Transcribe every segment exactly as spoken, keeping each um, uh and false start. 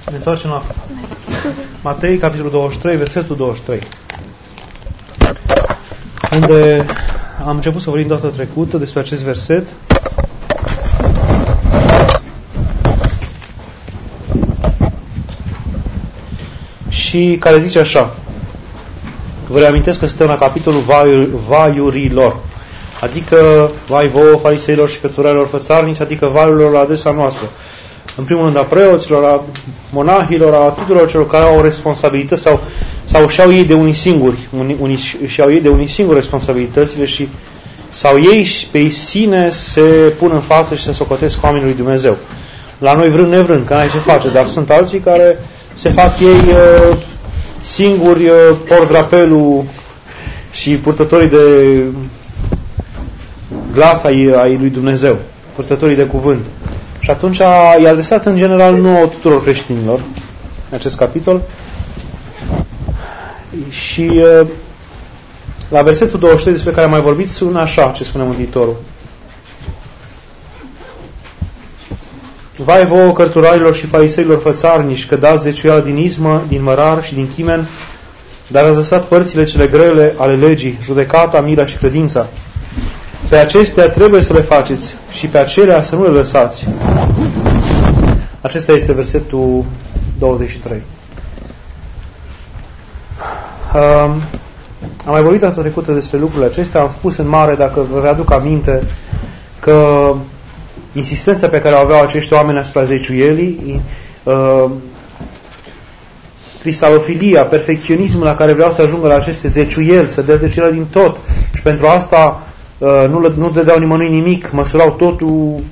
Ne întoarcem la Matei, capitolul douăzeci și trei, versetul douăzeci și trei, unde am început să vorbim data trecută despre acest verset. Și care zice așa: vă reamintesc că suntem la capitolul vaiurilor, adică vai vouă fariseilor și cărturarilor fățarnici, adică vaiurilor la adresa noastră. În primul rând a preoților, a monahilor, a tuturor celor care au responsabilități sau, sau și-au ei de unii singuri, unii, unii și-au ei de unii singuri responsabilitățile și sau ei pe sine se pun în față și se socotesc cu oamenii lui Dumnezeu. La noi vrând nevrând, că n-ai ce face, dar sunt alții care se fac ei uh, singuri uh, pordrapelul și purtătorii de glas ai, ai lui Dumnezeu, purtătorii de cuvânt. Și atunci e adresat în general nouă tuturor creștinilor în acest capitol. Și uh, la versetul douăzeci și trei despre care am mai vorbit sună așa ce spune Mântuitorul: vai vouă cărturarilor și fariseilor fățarnici, că dați zeciuială din izmă, din mărar și din chimen, dar ați lăsat părțile cele grele ale legii, judecata, mila și credința. Pe acestea trebuie să le faceți și pe acelea să nu le lăsați. Acesta este versetul douăzeci și trei. Um, am mai vorbit data trecută despre lucrurile acestea. Am spus în mare, dacă vă readuc aminte, că insistența pe care o aveau acești oameni asupra zeciuielii, uh, cristalofilia, perfecționismul la care vreau să ajungă la aceste zeciuieli, să dea zeciuielă din tot, și pentru asta uh, nu, nu dădeau nimănui nimic, măsurau totul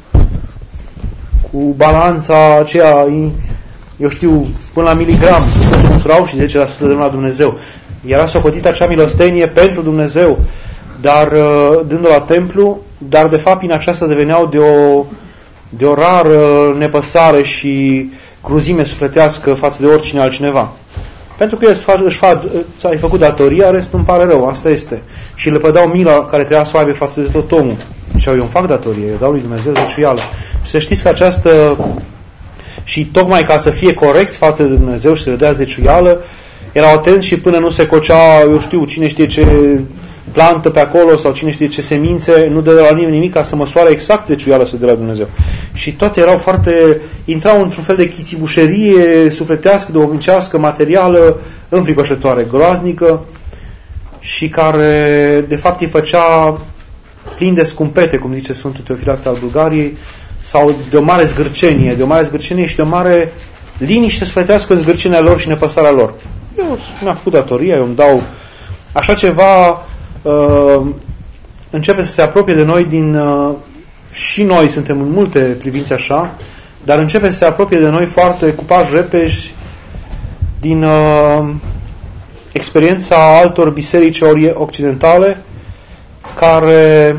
cu balanța aceea, eu știu, până la miligram, totul măsurau și zece la sută de la Dumnezeu. Era socotită acea milostenie pentru Dumnezeu, dar uh, dându-o la templu, dar de fapt prin aceasta deveneau de o, de o rară nepăsare și cruzime sufletească față de oricine altcineva. Pentru că își fac, își fac, ți-ai făcut datoria, restul îmi pare rău, asta este. Și le pădeau mila care trebuia să o aibă față de tot omul. Și eu îmi fac datorie, eu dau lui Dumnezeu zeciuială. Și să știți că această, și tocmai ca să fie corect față de Dumnezeu și să le dea zeciuială, erau atenți și până nu se cocea, eu știu, cine știe ce plantă pe acolo sau cine știe ce semințe, nu dă de la nimeni nimic ca să măsoare exact zeciuială să de la Dumnezeu. Și toate erau foarte, intrau într-un fel de chițibușerie sufletească, duhovnicească, materială, înfricoșătoare, groaznică, și care de fapt îi făcea plin de scumpete, cum zice Sfântul Teofilact al Bulgariei, sau de o mare zgârcenie, de o mare zgârcenie și de o mare liniște sufletească în zgârcenia lor și nepăsarea lor. Eu mi-am făcut datoria, eu îmi dau. Așa ceva uh, începe să se apropie de noi din... Uh, și noi suntem în multe privințe așa, dar începe să se apropie de noi foarte cu pași repezi din uh, experiența altor biserici occidentale care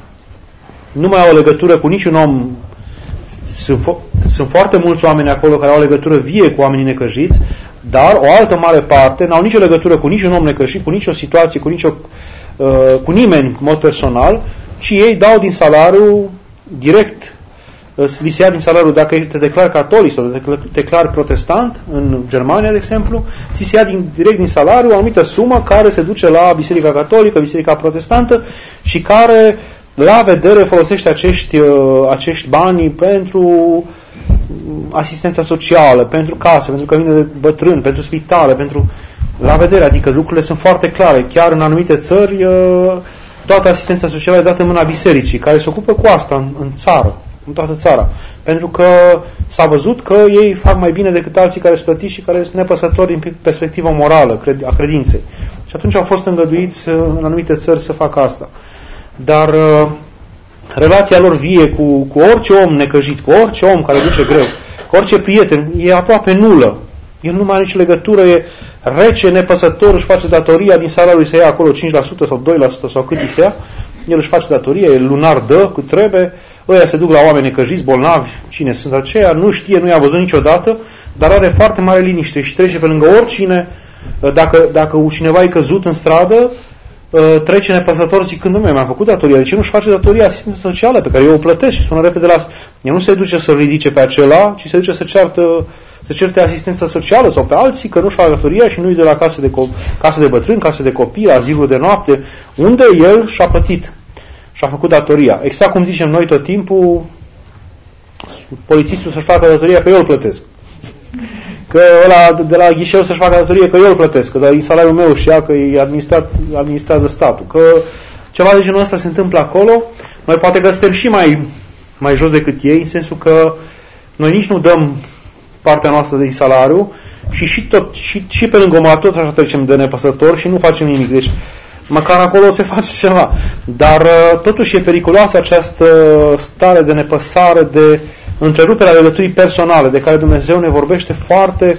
nu mai au legătură cu niciun om. Sunt, fo- sunt foarte mulți oameni acolo care au legătură vie cu oamenii necăjiți, dar o altă mare parte n-au nicio legătură cu niciun om necăjit, cu nicio situație, cu, nicio, uh, cu nimeni în mod personal, ci ei dau din salariu direct, uh, li se ia din salariu, dacă te declari catolic sau te declari protestant, în Germania, de exemplu, ți se ia din, direct din salariu o anumită sumă care se duce la Biserica Catolică, Biserica Protestantă, și care la vedere folosește acești, uh, acești bani pentru asistența socială, pentru casă, pentru cămine de bătrâni, pentru spitale, pentru la vedere, adică lucrurile sunt foarte clare. Chiar în anumite țări toată asistența socială e dată în mâna bisericii, care se ocupă cu asta în, în țară, în toată țara. Pentru că s-a văzut că ei fac mai bine decât alții care sunt plătiți și care sunt nepăsători din perspectivă morală a credinței. Și atunci au fost îngăduiți în anumite țări să facă asta. Dar relația lor vie cu, cu orice om necăjit, cu orice om care duce greu, cu orice prieten, e aproape nulă. El nu mai are nicio legătură, e rece, nepăsător, își face datoria din salariul, să ia acolo cinci la sută sau doi la sută sau cât îi se ia, el își face datoria, el lunar dă cât trebuie, ăia se duc la oameni necăjiți, bolnavi, cine sunt aceia, nu știe, nu i-a văzut niciodată, dar are foarte mare liniște și trece pe lângă oricine. Dacă, dacă cineva e căzut în stradă, trece nepăsător zicând: nu, mi-am făcut datoria, de ce nu-și face datoria asistență socială pe care eu o plătesc? Și sună repede la... El nu se duce să ridice pe acela, ci se duce să ceartă să certe asistență socială sau pe alții că nu-și fac datoria și nu-i de la case de, case de bătrâni, case de copii, aziluri de noapte, unde el și-a plătit și-a făcut datoria. Exact cum zicem noi tot timpul, polițistul să-și facă datoria că eu îl plătesc. Că ăla de la ghișeu să-și facă datorie că eu îl plătesc, că e salariul meu și ea că îi administrează statul. Că ceva de genul ăsta se întâmplă acolo. Noi poate că suntem și mai, mai jos decât ei, în sensul că noi nici nu dăm partea noastră de salariu și și, tot, și, și pe lângă omul tot așa trecem de nepăsător și nu facem nimic. Deci măcar acolo se face ceva. Dar totuși e periculoasă această stare de nepăsare, de întreruperea legăturii personale, de care Dumnezeu ne vorbește foarte,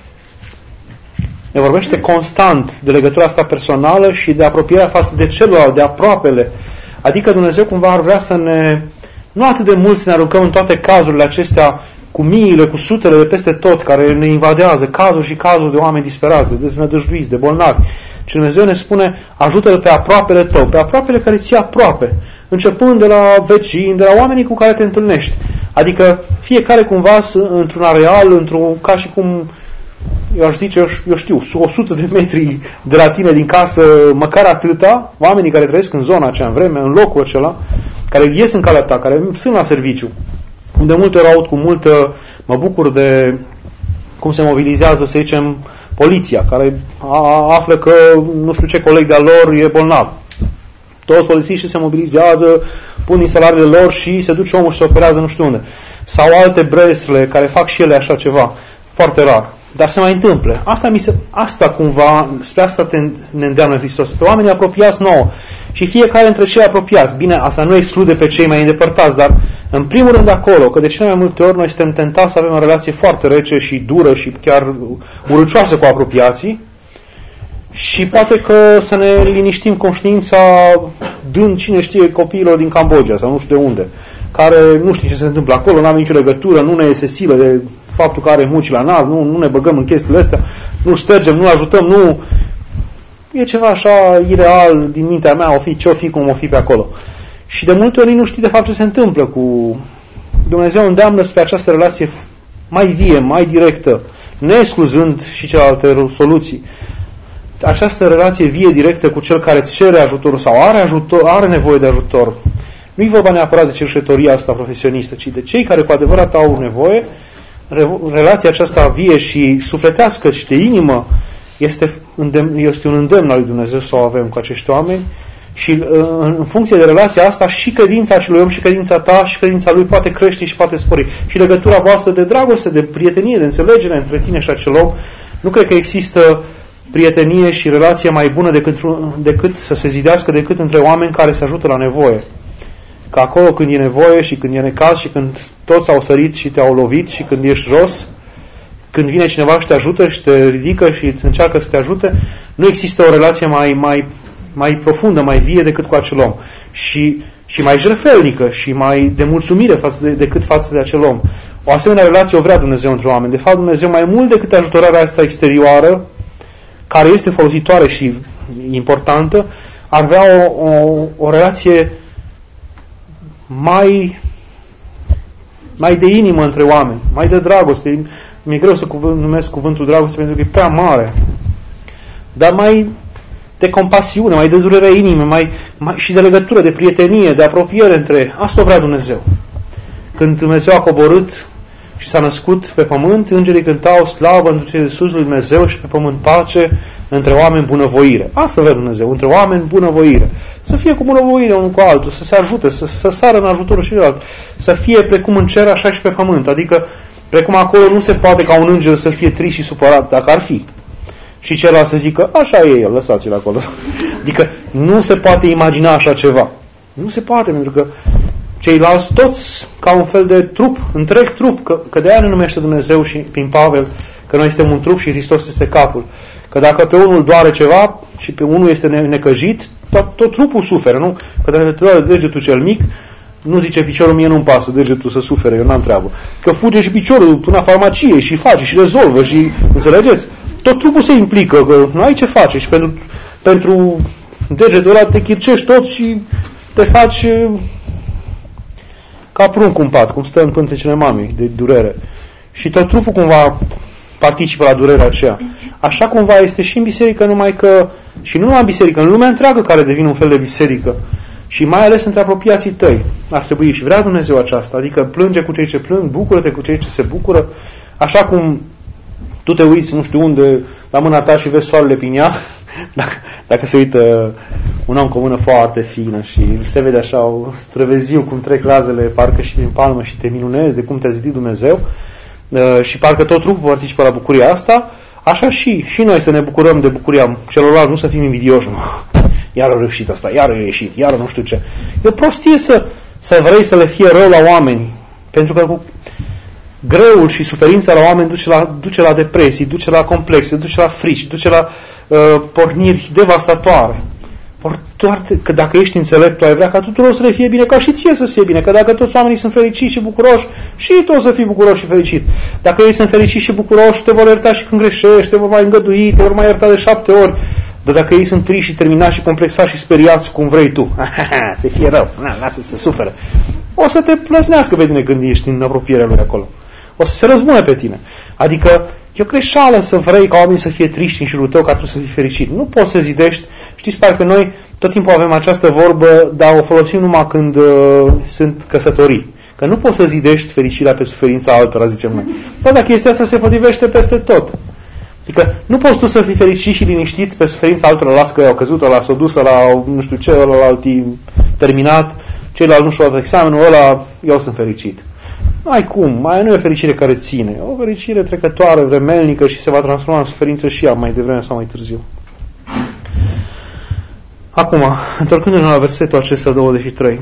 ne vorbește constant de legătura asta personală și de apropierea față de celălalt, de aproapele. Adică Dumnezeu cumva ar vrea să ne, nu atât de mult să ne aruncăm în toate cazurile acestea, cu miile, cu sutele de peste tot, care ne invadează, cazuri și cazuri de oameni disperați, de deznădăjduiți, de bolnavi. Și Dumnezeu ne spune, ajută-l pe aproapele tău, pe aproapele care ți-e aproape, începând de la vecini, de la oamenii cu care te întâlnești. Adică fiecare cumva într-un areal, într-un, ca și cum, eu aș zice, eu știu, o sută de metri de la tine din casă, măcar atâta, oamenii care trăiesc în zona aceea, în vreme, în locul acela, care ies în calea ta, care sunt la serviciu, unde multe ori aud cu multă, mă bucur de cum se mobilizează, să zicem, poliția, care află că nu știu ce coleg de-al lor e bolnav. Toți polițiștii se mobilizează, pun din salariile lor și se duce omul și se operează nu știu unde. Sau alte bresle care fac și ele așa ceva. Foarte rar. Dar se mai întâmplă. Asta, mi se, asta cumva, spre asta te, ne îndeamnă Hristos. Pe oamenii apropiați nouă. Și fiecare dintre cei apropiați. Bine, asta nu exclude pe cei mai îndepărtați, dar în primul rând acolo, că de cele mai multe ori noi suntem tentați să avem o relație foarte rece și dură și chiar urâcioasă cu apropiații. Și poate că să ne liniștim conștiința dând cine știe copiilor din Cambodgia sau nu știu de unde, care nu știu ce se întâmplă acolo, nu avem nicio legătură, nu ne este silă de faptul că are muci la nas, nu, nu ne băgăm în chestiile astea, nu ștergem, nu ajutăm, nu... E ceva așa ireal din mintea mea, o fi ce o fi, cum o fi pe acolo. Și de multe ori nu știi de fapt ce se întâmplă cu... Dumnezeu îndeamnă spre această relație mai vie, mai directă, neexcluzând și celelalte soluții. Această relație vie, directă cu cel care îți cere ajutorul sau are, ajutor, are nevoie de ajutor. Nu-i vorba neapărat de cerșetoria asta profesionistă, ci de cei care cu adevărat au nevoie. Relația aceasta vie și sufletească și de inimă este, îndemn, este un îndemn al lui Dumnezeu să o avem cu acești oameni și în funcție de relația asta și credința acelui om și credința ta și credința lui poate crește și poate spori. Și legătura voastră de dragoste, de prietenie, de înțelegere între tine și acel om. Nu cred că există prietenie și relație mai bună decât, decât să se zidească decât între oameni care se ajută la nevoie. Că acolo când e nevoie și când e necaz și când toți au sărit și te-au lovit și când ești jos, când vine cineva și te ajută și te ridică și îți încearcă să te ajute, nu există o relație mai, mai, mai profundă, mai vie decât cu acel om. Și, și mai jertfelnică și mai de mulțumire față de, decât față de acel om. O asemenea relație o vrea Dumnezeu între oameni. De fapt, Dumnezeu mai mult decât ajutorarea asta exterioară, care este folositoare și importantă, ar vrea o, o, o relație mai, mai de inimă între oameni, mai de dragoste. Mi-e greu să cuvânt, numesc cuvântul dragoste pentru că e prea mare, dar mai de compasiune, mai de durere inime, mai, mai, și de legătură, de prietenie, de apropiere între... Asta o vrea Dumnezeu. Când Dumnezeu a coborât și s-a născut pe pământ, îngerii cântau slavă într cei de sus lui Dumnezeu și pe pământ pace, între oameni bunăvoire. Asta vrea Dumnezeu, între oameni bunăvoire. Să fie cu bunăvoire unul cu altul, să se ajute, să, să sară în ajutorul celălalt, să fie precum în cer, așa și pe pământ. Adică, precum acolo nu se poate ca un înger să fie trist și supărat, dacă ar fi. Și celălalt să zică, așa e el, lăsați-l acolo. Adică nu se poate imagina așa ceva. Nu se poate, pentru că ceilalți toți ca un fel de trup, întreg trup, că, că de aia ne numește Dumnezeu și prin Pavel că noi suntem un trup și Hristos este capul. Că dacă pe unul doare ceva și pe unul este necăjit, tot, tot trupul suferă, nu? Că dacă te doare degetul cel mic, nu zice piciorul, mie nu-mi pasă degetul să sufere, eu n-am treabă. Că fuge și piciorul până la farmacie și face și rezolvă și, înțelegeți? Tot trupul se implică, că nu ai ce face și pentru, pentru degetul ăla te chircești tot și te faci ca prunc în pat, cum stă în pântecele mamei de durere. și tot trupul cumva participă la durerea aceea. Așa cumva este și în biserică, numai că, și nu numai în biserică, în lumea întreagă care devine un fel de biserică, și mai ales între apropiații tăi. Ar trebui și vrea Dumnezeu aceasta, adică plânge cu cei ce plâng, bucură-te cu cei ce se bucură, așa cum tu te uiți nu știu unde la mâna ta și vezi soarele prin ea, dacă, dacă se uită un om cu o mână foarte fină și se vede așa o străveziu cum trec razele parcă și prin palmă și te minunezi de cum te-a zidit Dumnezeu uh, și parcă tot trupul participă la bucuria asta, așa și, și noi să ne bucurăm de bucuria celorlalți, nu să fim invidioși. Iar a reușit asta, iar a ieșit, iar nu știu ce. E o prostie să, să vrei să le fie rău la oameni, pentru că cu greul și suferința la oameni duce la, duce la depresii, duce la complexe, duce la frici, duce la uh, porniri devastatoare. Or, toate, că dacă ești înțelept, tu ai vrea ca tuturor să le fie bine, ca și ție să fie bine, că dacă toți oamenii sunt fericiți și bucuroși, și tu o să fii bucuros și fericit. Dacă ei sunt fericiți și bucuroși, te vor ierta și când greșești, te vor mai îngădui, te vor mai ierta de șapte ori. Dar dacă ei sunt triști și terminați și complexați și speriați cum vrei tu, să fie rău, lasă să suferă, o să te plăsnească pe tine când ești în apropierea lui acolo. O să se răzbune pe tine. Adică e o greșeală să vrei ca oamenii să fie triști în jurul tău ca tu să fii fericit. Nu poți să zidești. Știți, parcă noi tot timpul avem această vorbă, dar o folosim numai când uh, sunt căsătorii. Că nu poți să zidești fericirea pe suferința altora, zicem noi. Dar dacă chestia asta se potrivește peste tot. Adică nu poți tu să fii fericit și liniștit pe suferința altora, las că au căzut, ăla s-o dusă la nu știu ce, ăla la alții terminat, ceilalți nu și-au dat examenul, ăla, eu sunt fericit. Ai cum, mai nu e o fericire care ține, o fericire trecătoare, vremelnică și se va transforma în suferință și ea mai devreme sau mai târziu. Acum, întorcându-ne la versetul acesta douăzeci și trei.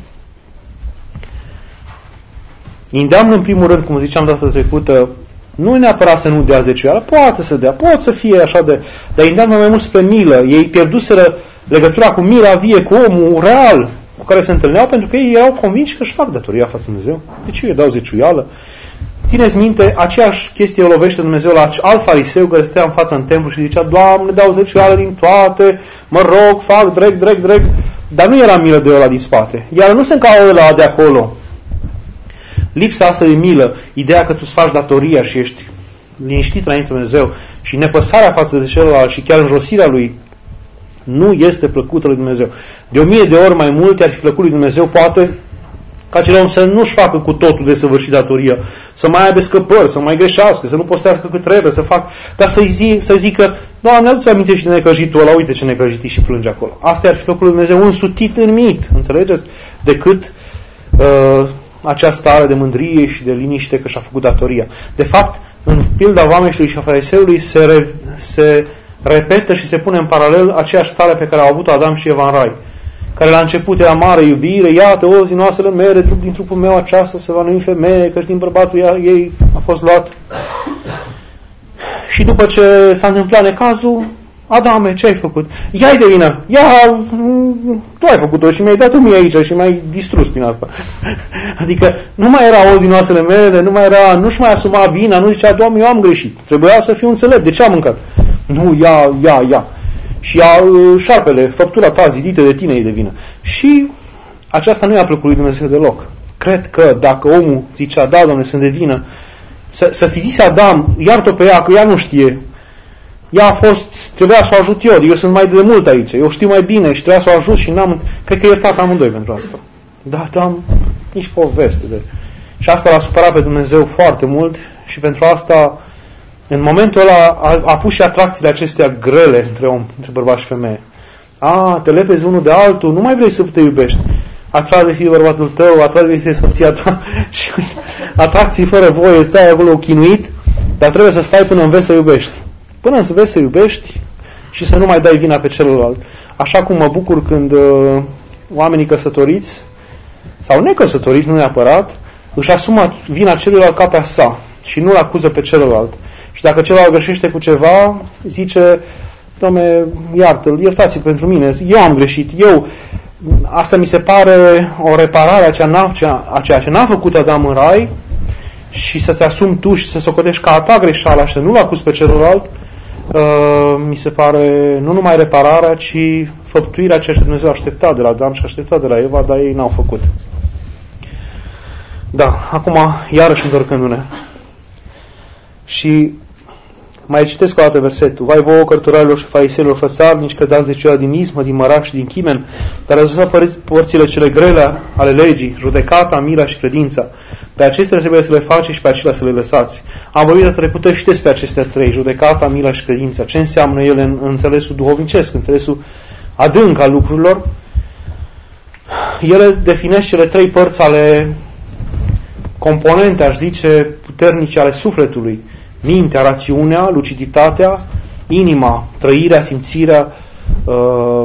Îndeamnă în primul rând, cum ziceam data trecută, nu neapărat să nu dea zeciuială, poate să dea, poate să fie așa de, dar îndeamnă mai mult spre milă. Ei pierduseră legătura cu mila vie, cu omul real cu care se întâlneau, pentru că ei erau convinși că își fac datoria față de Dumnezeu. Deci eu dau zeciuială. Țineți minte, aceeași chestie o lovește Dumnezeu la alt fariseu care stătea în fața în templu și zicea: Doamne, dau zeciuială din toate, mă rog, fac, dreg, dreg, dreg. Dar nu era milă de ăla din spate. Iar nu sunt ca ăla de acolo. Lipsa asta de milă, ideea că tu îți faci datoria și ești liniștit înainte de Dumnezeu și nepăsarea față de celălalt și chiar înjosirea lui, nu este plăcută lui Dumnezeu. De o mie de ori mai mult ar fi plăcut lui Dumnezeu, poate, ca acel om să nu-și facă cu totul de săvârșit datoria, să mai aibă scăpări, să mai greșească, să nu postească cât trebuie, să fac, dar să-i zi, să zică: Doamne, adu-ți aminte și de necăjitul ăla, uite ce necăjit și plânge acolo. Asta ar fi plăcut lui Dumnezeu însutit în mit, înțelegeți? Decât uh, acea stare de mândrie și de liniște că și-a făcut datoria. De fapt, în pilda vameșului și a fariseului se, re, se repetă și se pune în paralel aceeași stare pe care au avut Adam și Eva în rai, care la început era mare iubire: iată, o din oasele mele, trup din trupul meu aceasta se va numi femeie, că din bărbatul ei a fost luat. Și după ce s-a întâmplat necazul: Adame, ce ai făcut? Ia-i de vină! Ia, tu ai făcut-o și mi-ai dat-o mie aici și mi-ai distrus prin asta. Adică nu mai era o din oasele mele, nu mai era, nu-și mai asuma vina, nu zicea: Doamne, eu am greșit, trebuia să fiu înțelept, de ce am mâncat? Nu, ia, ia, ia. Și ia șarpele, făptura ta zidită de tine e de vină. Și aceasta nu i-a plăcut lui Dumnezeu deloc. Cred că dacă omul zicea: da, Doamne, sunt de vină, să, să fi zis Adam: iartă-o pe ea, că ea nu știe. Ea a fost, trebuia să o ajut eu, eu sunt mai de mult aici, eu știu mai bine și trebuia să o ajut și n-am, cred că iertat amândoi pentru asta. Da, am nici poveste. De... Și asta l-a supărat pe Dumnezeu foarte mult și pentru asta, în momentul ăla, a, a pus și atracțiile acestea grele între om, între bărbat și femeie. A, te lepezi unul de altul, nu mai vrei să te iubești. Atrage de fie bărbatul tău, atrage de fie soția ta și uite, atracții fără voie, stai acolo chinuit, dar trebuie să stai până înveți să iubești. Până să vezi să iubești și să nu mai dai vina pe celălalt. Așa cum mă bucur când uh, oamenii căsătoriți sau necăsătoriți, nu neapărat, își asumă vina celuilalt ca pe a sa și nu-l acuză pe celălalt. Și dacă celălalt greșește cu ceva, zice: Doamne, iartă-l, iertați-l pentru mine, eu am greșit, eu... Asta mi se pare o reparare a ceea, a ceea ce n-a făcut Adam în rai, și să te asumi tu și să socotești ca a ta greșeala și să nu-l acuzi pe celălalt, uh, mi se pare nu numai repararea, ci făptuirea ceea ce Dumnezeu aștepta de la Adam și aștepta de la Eva, dar ei n-au făcut. Da, acum, iarăși întorcându-ne. Și mai citesc o dată versetul. Vai vouă cărturarilor și fariseilor fățarnici, că dați de ceva din ismă, din mărac și din chimen, dar ați lăsat părțile cele grele ale legii, judecata, mila și credința. Pe acestea trebuie să le faceți și pe acelea să le lăsați. Am vorbit de trecută și despre acestea trei, judecata, mila și credința. Ce înseamnă ele în, în înțelesul duhovnicesc, în înțelesul adânc al lucrurilor? Ele definesc cele trei părți ale componente, aș zice, puternice ale sufletului. Mintea, rațiunea, luciditatea, inima, trăirea, simțirea uh,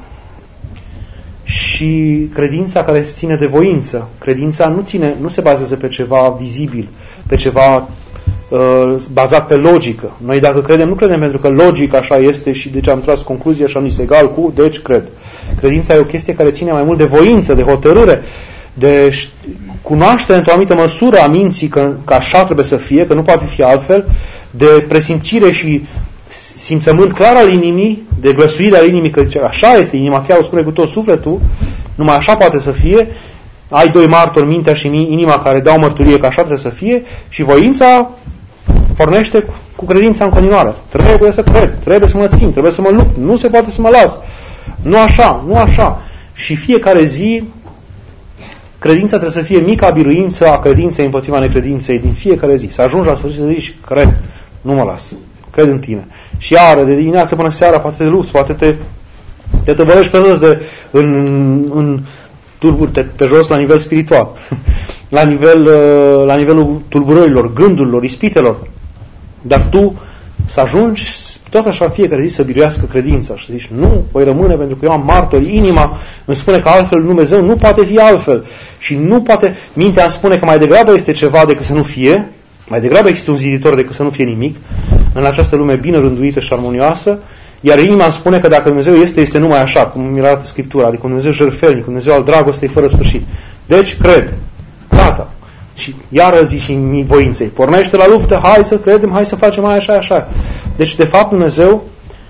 și credința care se ține de voință. Credința nu, ține, nu se bazează pe ceva vizibil, pe ceva uh, bazat pe logică. Noi dacă credem, nu credem pentru că logic așa este și deci am tras concluzia și am zis egal cu, deci cred. Credința e o chestie care ține mai mult de voință, de hotărâre, de cunoaștere într-o anumită măsură a minții că, că așa trebuie să fie, că nu poate fi altfel, de presimțire și simțământ clar al inimii, de glăsuire al inimii, că zice, așa este, inima chiar o spune cu tot sufletul, numai așa poate să fie, ai doi martori, mintea și inima, care dau mărturie că așa trebuie să fie, și voința pornește cu, cu credința în continuare. Trebuie să cred, trebuie să mă țin, trebuie să mă lupt, nu se poate să mă las. Nu așa, nu așa. Și fiecare zi credința trebuie să fie mica biruință a credinței împotriva necredinței din fiecare zi. Să ajungi la sfârșit să zici, cred, nu mă las, cred în tine. Și iară, de dimineață până seara, poate te lupți, poate te, te tăvălești pe jos de, în, în tulburi, te, pe jos la nivel spiritual, la, nivel, la nivelul tulburărilor, gândurilor, ispitelor. Dar tu să ajungi tot așa fiecare zi să biruiască credința și să zici, nu, voi rămâne pentru că eu am martori, inima îmi spune că altfel Dumnezeu nu poate fi altfel și nu poate, mintea îmi spune că mai degrabă este ceva decât să nu fie, mai degrabă există un ziditor decât să nu fie nimic în această lume bine rânduită și armonioasă, iar inima îmi spune că dacă Dumnezeu este, este numai așa, cum mi arată Scriptura, adică Dumnezeu jertfelnic, Dumnezeu al dragostei fără sfârșit. Deci, cred, gata. Și iară zi și voinței. Pornește la luptă, hai să credem, hai să facem mai așa, așa. Deci, de fapt, Dumnezeu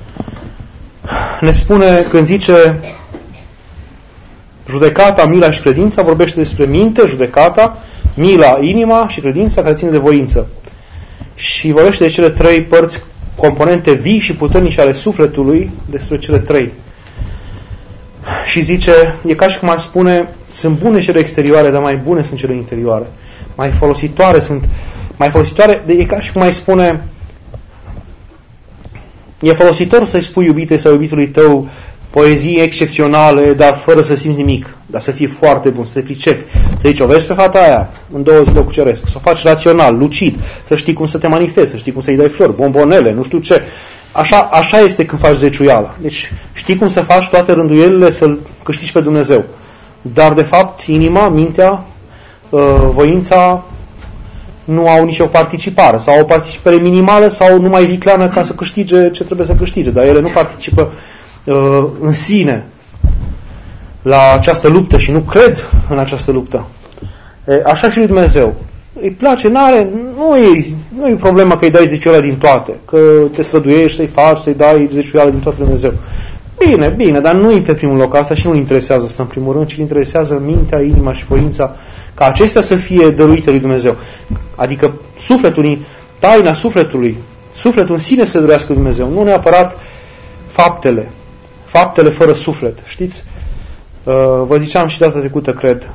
ne spune, când zice judecata, mila și credința, vorbește despre minte, judecata, mila, inima și credința care ține de voință. Și vorbește de cele trei părți, componente vii și puternice ale sufletului, despre cele trei. Și zice, e ca și cum ar spune, sunt bune cele exterioare, dar mai bune sunt cele interioare. Mai folositoare sunt, mai folositoare, e ca și cum mai spune, e folositor să-i spui iubitei sau iubitului tău poezii excepționale, dar fără să simți nimic, dar să fie foarte bun, să te pricepi, să zici, o vezi pe fata aia, în două zile o cuceresc, să o faci rațional, lucid, să știi cum să te manifesti, să știi cum să-i dai flori, bombonele, nu știu ce. Așa, așa este când faci zeciuiala. Deci știi cum să faci toate rânduielile să-L câștigi pe Dumnezeu. Dar de fapt inima, mintea, voința nu au nicio participare sau au o participare minimală sau numai vicleană ca să câștige ce trebuie să câștige, dar ele nu participă uh, în sine la această luptă și nu cred în această luptă. E, așa și lui Dumnezeu. Îi place, n-are, nu e, nu e problema că îi dai zeciuiala din toate, că te străduiești să-i faci, să-i dai zeciuiala din toate lui Dumnezeu. Bine, bine, dar nu e pe primul loc asta și nu-l interesează asta în primul rând, ci îl interesează mintea, inima și voința, ca acestea să fie dăruite lui Dumnezeu. Adică sufletul, taina sufletului, sufletul în sine să dorească Dumnezeu, nu neapărat faptele, faptele fără suflet. Știți? Vă ziceam și data trecută, cred,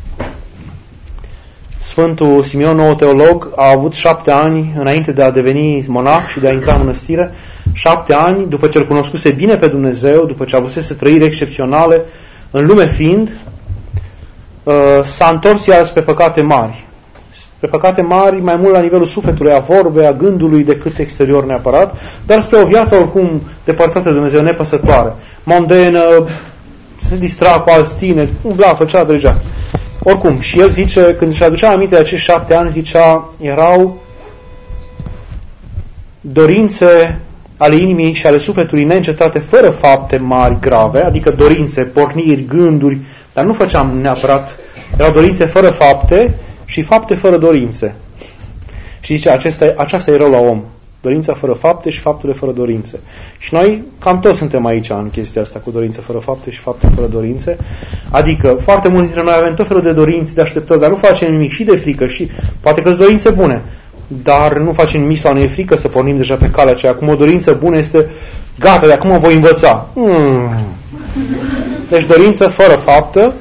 Sfântul Simeon, nou teolog, a avut șapte ani înainte de a deveni monah și de a intra în mănăstire, șapte ani, după ce îl cunoscuse bine pe Dumnezeu, după ce a avusese trăiri excepționale, în lume fiind, s-a întors iar spre păcate mari. Spre păcate mari, mai mult la nivelul sufletului, a vorbei, a gândului, decât exterior neapărat, dar spre o viață oricum depărtată de Dumnezeu, nepăsătoare, mondenă, se distra cu alți tineri, umbla, făcea deja. Oricum, și el zice, când își aducea aminte de acești șapte ani, zicea, erau dorințe ale inimii și ale sufletului neîncetate, fără fapte mari, grave, adică dorințe, porniri, gânduri, dar nu făceam neapărat, erau dorințe fără fapte și fapte fără dorințe. Și zice, acesta, aceasta e rău la om. Dorința fără fapte și faptele fără dorințe. Și noi cam toți suntem aici în chestia asta cu dorințe fără fapte și fapte fără dorințe. Adică foarte mulți dintre noi avem tot felul de dorințe, de așteptări, dar nu facem nimic și de frică și poate că sunt dorințe bune. dar nu facem nimic sau ne e frică să pornim deja pe calea aceea. Acum o dorință bună este gata, de acum voi învăța. Hmm. Deci dorință fără faptă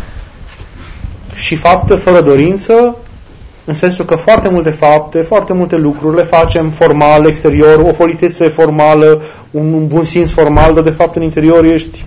și faptă fără dorință, în sensul că foarte multe fapte, foarte multe lucruri le facem formal, exterior, o politețe formală, un bun simț formal, dar de fapt în interior ești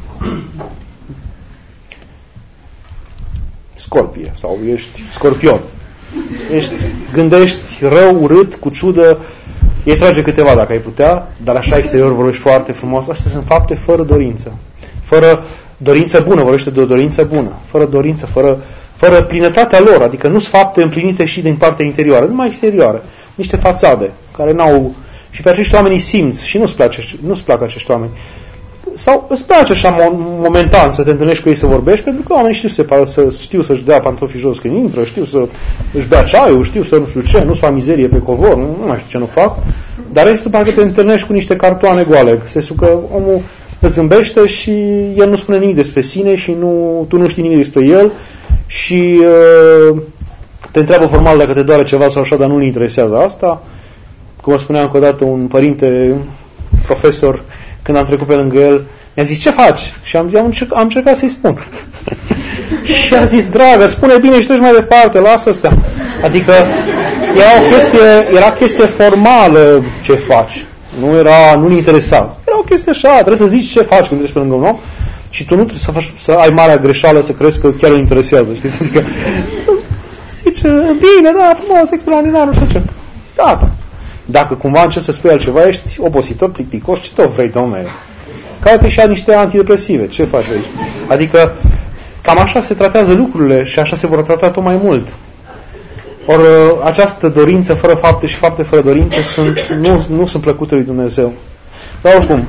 scorpie sau ești scorpion. Ești, gândești rău, urât, cu ciudă, ei trage câteva dacă ai putea, dar așa exterior vorbești foarte frumos. Astea sunt fapte fără dorință. Fără dorință bună, vorbește de o dorință bună. Fără dorință, fără, fără plinătatea lor, adică nu sunt fapte împlinite și din partea interioară, numai exterioară. Niște fațade care n-au... Și pe acești oameni îi simți și nu-ți place, nu-ți plac acești oameni. Sau îți place așa momentan să te întâlnești cu ei să vorbești, pentru că oamenii știu, să, să, știu să-și dea pantofii jos când intră, știu să își bea ceaiul, știu să nu știu ce, nu să fac mizerie pe covor, nu, nu mai știu ce nu fac, dar este după că te întâlnești cu niște cartoane goale, sensul că omul îți zâmbește și el nu spune nimic despre sine și nu, tu nu știi nimic despre el și uh, te întreabă formal dacă te doare ceva sau așa, dar nu-l interesează asta. Cum spunea încă o dată un părinte, profesor, când am trecut pe lângă el, mi-a zis, ce faci? Și am, am, încerc, am încercat să-i spun. Și a zis, dragă, spune bine și treci mai departe, lasă astea. Adică era o chestie, era chestie formală ce faci. Nu era, nu-l interesa. Era o chestie așa, trebuie să zici ce faci când treci pe lângă un om și tu nu trebuie să, faci, să ai marea greșeală să crezi că chiar îl interesează. Știți? Adică zice, bine, da, frumos, extraordinar, nu știu ce. Gata. Dacă cumva începi să spui altceva, ești obositor, plicticos, ce tot vrei, domnule? Care și ia niște antidepresive, ce faci aici? Adică, cam așa se tratează lucrurile și așa se vor trata tot mai mult. Ori această dorință fără fapte și fapte fără dorință sunt, nu, nu sunt plăcute lui Dumnezeu. Dar oricum,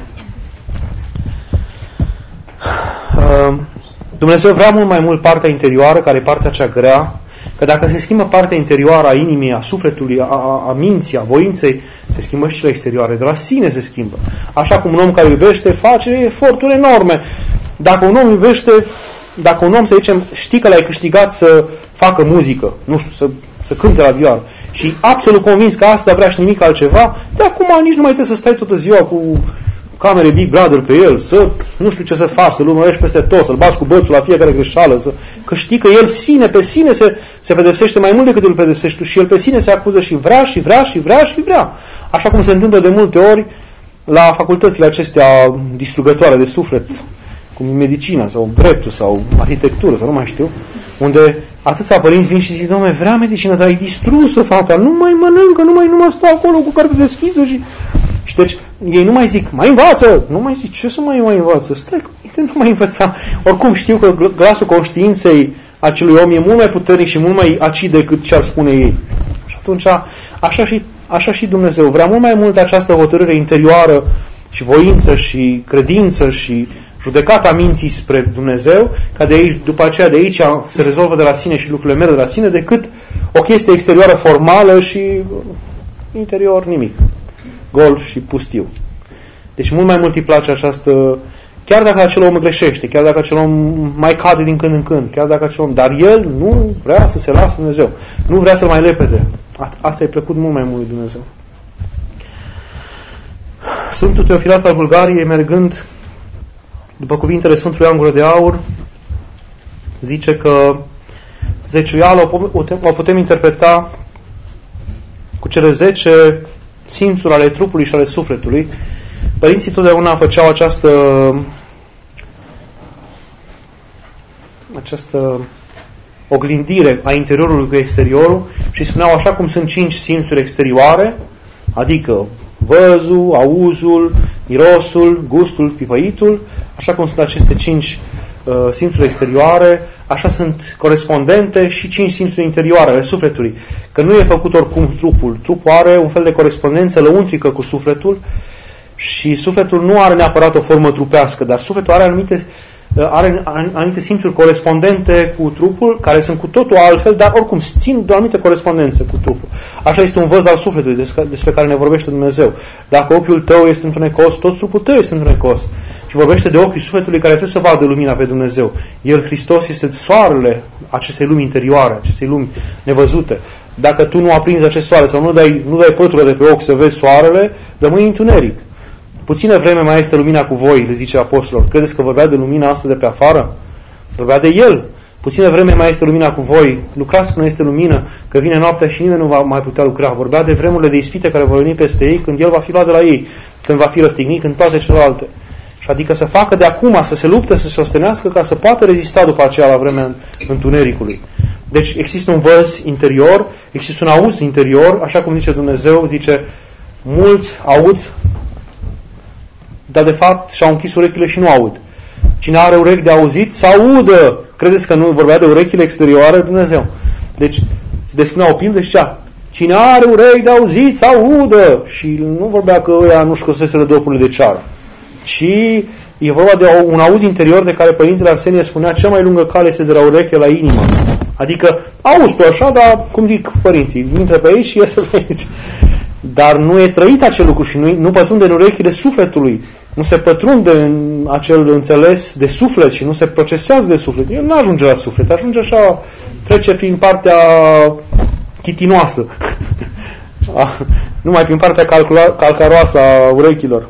Dumnezeu vrea mult mai mult partea interioară, care e partea cea grea, că dacă se schimbă partea interioară a inimii, a sufletului, a, a, a minții, a voinței, se schimbă și cele exterioare. De la sine se schimbă. Așa cum un om care iubește face eforturi enorme. Dacă un om iubește, dacă un om, să zicem, știi că l-ai câștigat să facă muzică, nu știu, să, să cânte la vioară și absolut convins că asta vrea și nimic altceva, de acum nici nu mai trebuie să stai toată ziua cu camere Big Brother pe el, să nu știu ce să faci, să-l urmărești peste tot, să-l bați cu bățul la fiecare greșeală, să, că știi că el sine, pe sine se, se pedepsește mai mult decât îl pedepsești tu și el pe sine se acuză și vrea și vrea și vrea și vrea. Așa cum se întâmplă de multe ori la facultățile acestea distrugătoare de suflet, cum medicina sau dreptul sau arhitectură sau nu mai știu, unde atâția părinți vin și zic, dom'le, vrea medicină, dar e distrusă fata, nu mai mănâncă, nu mai, nu mai stă acolo cu carte deschisă și... Și deci ei nu mai zic, mai învață, nu mai zic, ce să mai, mai învață? Stai, nu mai învăța. Oricum știu că glasul conștiinței acelui om e mult mai puternic și mult mai acid decât ce ar spune ei. Și atunci, așa și, așa și Dumnezeu vrea mult mai mult această hotărâre interioară și voință și credință și judecata minții spre Dumnezeu, ca de aici, după aceea de aici se rezolvă de la sine și lucrurile merg de la sine, decât o chestie exterioară formală și interior nimic. Gol și pustiu. Deci mult mai mult îi place această, chiar dacă acel om greșește, chiar dacă acel om mai cade din când în când, chiar dacă acel om, dar el nu vrea să se lasă Dumnezeu. Nu vrea să-l mai lepede. Asta i-a plăcut mult mai mult lui Dumnezeu. Sfântul Teofilat al Bulgariei, mergând după cuvintele Sfântului Ioan Gură de Aur, zice că zeciuiala o putem interpreta cu cele zece simțuri ale trupului și ale sufletului. Părinții totdeauna făceau această această oglindire a interiorului cu exteriorul și spuneau așa cum sunt cinci simțuri exterioare, adică văzul, auzul, mirosul, gustul, pipăitul, așa cum sunt aceste cinci uh, simțuri exterioare, așa sunt corespondente și cinci simțuri interioare ale sufletului. Că nu e făcut oricum trupul. Trupul are un fel de corespondență lăuntrică cu sufletul și sufletul nu are neapărat o formă trupească, dar sufletul are anumite, are anumite simțuri corespondente cu trupul, care sunt cu totul altfel, dar oricum țin de o anumită corespondență cu trupul. Așa este un văz al sufletului despre care ne vorbește Dumnezeu. Dacă ochiul tău este întunecos, tot trupul tău este întunecos. Și vorbește de ochiul sufletului care trebuie să vadă lumina pe Dumnezeu. El, Hristos, este soarele acestei lumi interioare, acestei lumi nevăzute. Dacă tu nu aprinzi acest soare sau nu dai, nu dai pătură de pe ochi să vezi soarele, rămâi întuneric. Puțină vreme mai este lumina cu voi, le zice apostolul. Credeți că vorbea de lumina asta de pe afară? Vorbea de el. Puțină vreme mai este lumina cu voi, lucrați până este lumină, că vine noaptea și nimeni nu va mai putea lucra. Vorbea de vremurile de ispite care vor veni peste ei, când el va fi luat de la ei, când va fi răstignit, când toate celelalte. Și adică să facă de acum, să se lupte, să se ostenească, ca să poată rezista după aceea la vremea întunericului. Deci există un văz interior, există un auz interior, așa cum zice Dumnezeu, zice, mulți aud, dar de fapt și-au închis urechile și nu aud. Cine are urechi de auzit, să audă. Credeți că nu vorbea de urechile exterioare Dumnezeu? Deci, se despunea o pildă și zicea, cine are urechi de auzit, să audă. Și nu vorbea că ăia nu-și scoseseră dopurile de ceară. Ci e vorba de un auz interior de care Părintele Arsenie spunea, cea mai lungă cale este de la ureche la inimă. Adică, auzi tu așa, dar, cum zic părinții, intră pe aici și iese pe aici. Dar nu e trăit acel lucru și nu, nu pătrunde în urechile sufletului. Nu se pătrunde în acel înțeles de suflet și nu se procesează de suflet. El nu ajunge la suflet, ajunge așa, trece prin partea chitinoasă. Numai prin partea calcula, calcaroasă a urechilor.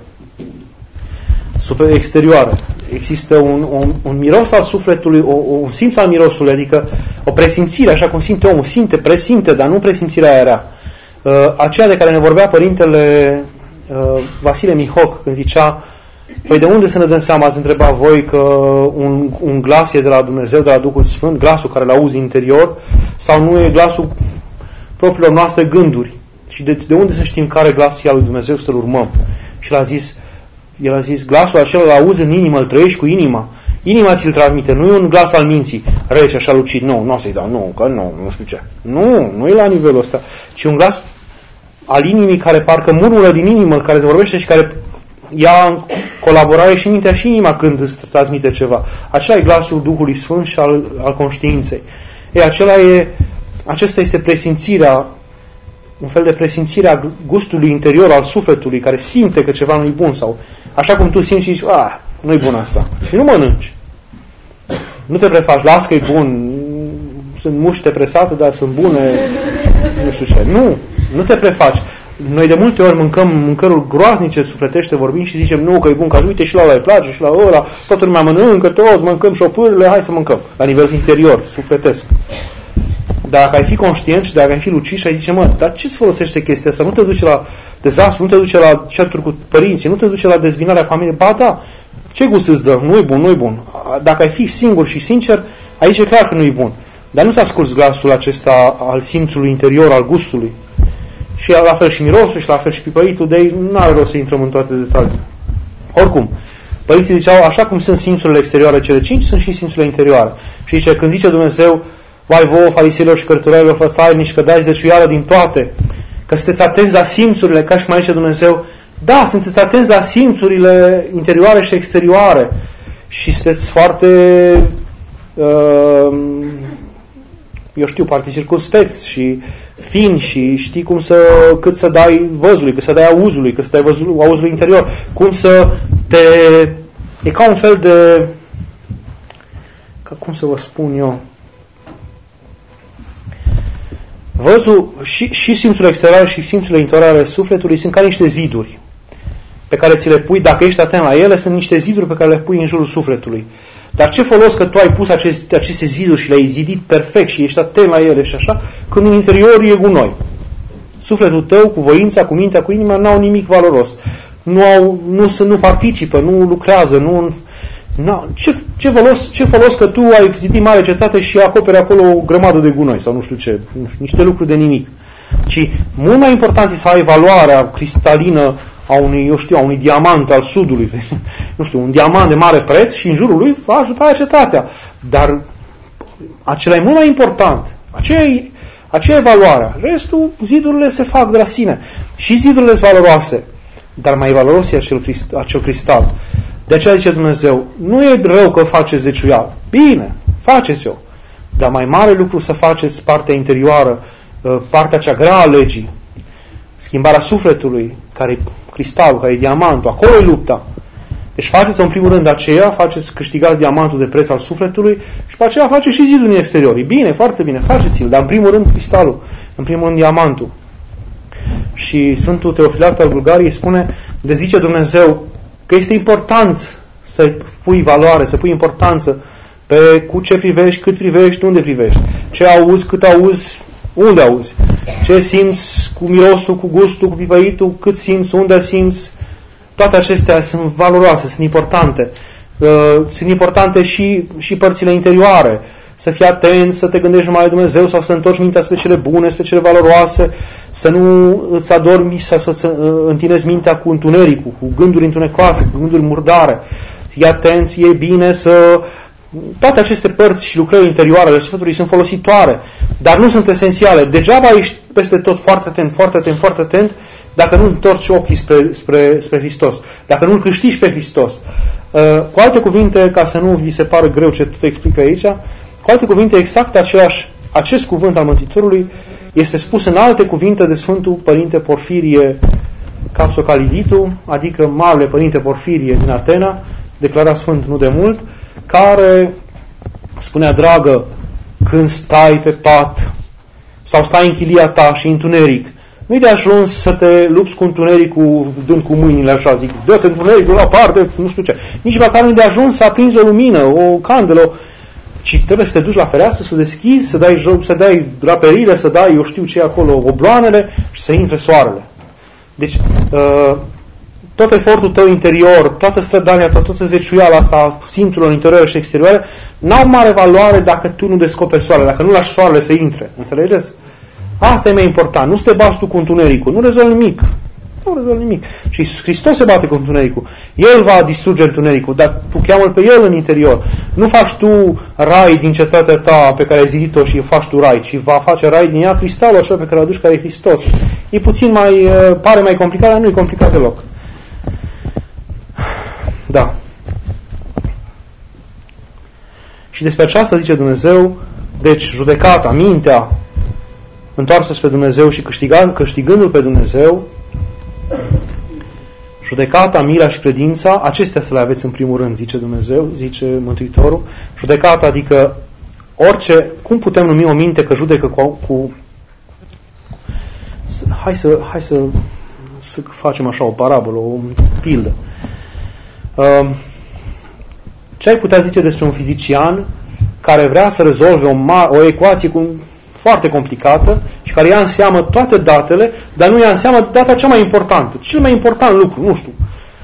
Super exterioară. Există un, un, un miros al sufletului, o, un simț al mirosului, adică o presimțire, așa cum simte omul, simte, presimte, dar nu presimțirea aia rea. Uh, aceea de care ne vorbea Părintele uh, Vasile Mihoc, când zicea, păi de unde să ne dăm seama, ați întrebat voi, că un, un glas e de la Dumnezeu, de la Duhul Sfânt, glasul care l-auzi interior, sau nu e glasul propriilor noastre gânduri? Și de, de unde să știm care glas e al lui Dumnezeu să-l urmăm? Și el a zis, el a zis, glasul acela l-auzi în inimă, îl trăiești cu inima. Inima ți-l transmite, nu e un glas al minții, rece, așa lucid, nu, nu o să-i dau, nu, că nu, nu știu ce. Nu, nu e la nivelul ăsta, ci un glas al inimii care parcă murmură din inimă, care se vorbește și care ia în colaborare și mintea și inima când îți transmite ceva. Acela e glasul Duhului Sfânt și al, al conștiinței. E, acela e, acesta este presimțirea, un fel de presimțire a gustului interior al sufletului, care simte că ceva nu e bun, sau așa cum tu simți și zici, ah, nu e bun asta. Și nu mănânci. Nu te prefaci, las că e bun, sunt muște presate, dar sunt bune, nu știu ce. Nu, nu te prefaci. Noi de multe ori mâncăm mâncăruri groaznice, sufletește vorbim și zicem, nu, că e bun, că uite și la ăla îi place, și la ăla, toată lumea mănâncă, toți mâncăm șopârle, hai să mâncăm. La nivel interior, sufletesc. Dacă ai fi conștient și dacă ai fi lucid și ai zice, mă, dar ce-ți folosește chestia asta? Nu te duce la dezastru, nu te duce la certuri cu părinții, nu te duce la dezbinarea familiei. Ba da, ce gust îți dă? Nu-i bun, nu-i bun. Dacă ai fi singur și sincer, aici e clar că nu-i bun. Dar nu-ți asculți glasul acesta al simțului interior, al gustului. Și la fel și mirosul și la fel și pipăitul, de aici nu are rost să intrăm în toate detaliile. Oricum, părinții ziceau, așa cum sunt simțurile exterioare cele cinci, sunt și simțurile interioare. Și zice, când zice Dumnezeu, vai vouă, fariseilor și cărturarilor fățarnici, că dați zeciuială din toate, că sunteți atenți la simțurile, ca și cum zice Dumnezeu, da, sunteți atenți la simțurile interioare și exterioare și sunteți foarte uh, eu știu, parte circumspecți și fini și știi cum să, cât să dai văzului, cât să dai auzului, cât să dai văzului, auzului interior, cum să te... E ca un fel de... Ca cum să vă spun eu... Văzul și, și simțurile exterioare și simțurile interioare ale sufletului sunt ca niște ziduri pe care ți le pui, dacă ești atent la ele, sunt niște ziduri pe care le pui în jurul sufletului. Dar ce folos că tu ai pus aceste, aceste ziduri și le-ai zidit perfect și ești atent la ele și așa, când în interior e gunoi. Sufletul tău, cu voința, cu mintea, cu inima, n-au nimic valoros. Nu, au, nu, nu participă, nu lucrează, nu... Na, ce, ce, folos, ce folos că tu ai zidit mare cetate și acoperi acolo o grămadă de gunoi sau nu știu ce, nu știu, niște lucruri de nimic. Ci mult mai important e să ai valoarea cristalină a unui, eu știu, a unui diamant al sudului, nu știu, un diamant de mare preț și în jurul lui faci după aia cetatea. Dar acela e mult mai important. Aceea e, aceea e valoarea. Restul, zidurile se fac de la sine. Și zidurile sunt valoroase. Dar mai valoros e acel, acel cristal. De aceea zice Dumnezeu, nu e rău că faceți zeciuială. Bine, faceți-o. Dar mai mare lucru să faceți partea interioară, partea cea grea a legii. Schimbarea sufletului, care e cristalul, care e diamantul, acolo e lupta. Deci faceți în primul rând aceea, faceți, câștigați diamantul de preț al sufletului și pe aceea faceți și zidul din exterior. E bine, foarte bine, faceți-l, dar în primul rând cristalul, în primul rând diamantul. Și Sfântul Teofilact al Bulgariei spune, de zice Dumnezeu că este important să pui valoare, să pui importanță pe cu ce privești, cât privești, unde privești, ce auzi, cât auzi, unde auzi, ce simți cu mirosul, cu gustul, cu pipăitul, cât simți, unde simți. Toate acestea sunt valoroase, sunt importante. Uh, sunt importante și, și părțile interioare. Să fii atent, să te gândești numai la Dumnezeu sau să întorci mintea spre cele bune, spre cele valoroase, să nu îți adormi, să, să, să întinezi mintea cu întunericul, cu gânduri întunecoase, cu gânduri murdare. Fii atent, e bine să... Toate aceste părți și lucrări interioare ale Sfântului sunt folositoare, dar nu sunt esențiale. Degeaba ești peste tot foarte atent, foarte atent, foarte atent, dacă nu întorci ochii spre, spre, spre Hristos, dacă nu-L câștigi pe Hristos. Cu alte cuvinte, ca să nu vi se pară greu ce tot explic aici, cu alte cuvinte, exact același, acest cuvânt al Mântuitorului este spus în alte cuvinte de Sfântul Părinte Porfirie Capsocalivitu, adică Marele Părinte Porfirie din Atena, declarat Sfânt nu de mult, care spunea, dragă, când stai pe pat sau stai în chilia ta și întuneric, nu-i de ajuns să te lupți cu întunericul dând cu mâinile așa, zic, dă-te întunericul la parte, nu știu ce. Nici măcar nu-i de ajuns să aprinzi o lumină, o candelă, ci trebuie să te duci la fereastră, să o deschizi, să dai, joc, să dai draperile, să dai, eu știu ce acolo, obloanele și să intre soarele. Deci, uh, tot efortul tău interior, toată strădania, toată zeciuiala asta a simțurilor interioare și exterioare, n-au mare valoare dacă tu nu descoperi soarele, dacă nu lași soarele să intre. Înțelegeți? Asta e mai important. Nu să te bați tu cu întunericul. Nu rezolvi nimic. Nu rezolvi nimic. Și Hristos se bate cu întunericul. El va distruge întunericul, dar tu cheamă-L pe El în interior. Nu faci tu rai din cetatea ta pe care ai zidit-o și faci tu rai, ci va face rai din ea cristalul acela pe care îl aduci, care e Hristos. E puțin mai, pare mai complicat, dar nu e complicat deloc. Da. Și despre aceasta zice Dumnezeu, deci judecata, mintea întoarsă spre Dumnezeu și câștigându-L pe Dumnezeu, judecata, mila și credința, acestea să le aveți în primul rând, zice Dumnezeu, zice Mântuitorul. Judecata, adică orice, cum putem numi o minte că judecă cu... cu hai să, hai să, să facem așa o parabolă, o pildă. Uh, ce ai putea zice despre un fizician care vrea să rezolve o, o ecuație cu, foarte complicată și care ia în seamă toate datele, dar nu ia în seamă data cea mai importantă, cel mai important lucru, nu știu.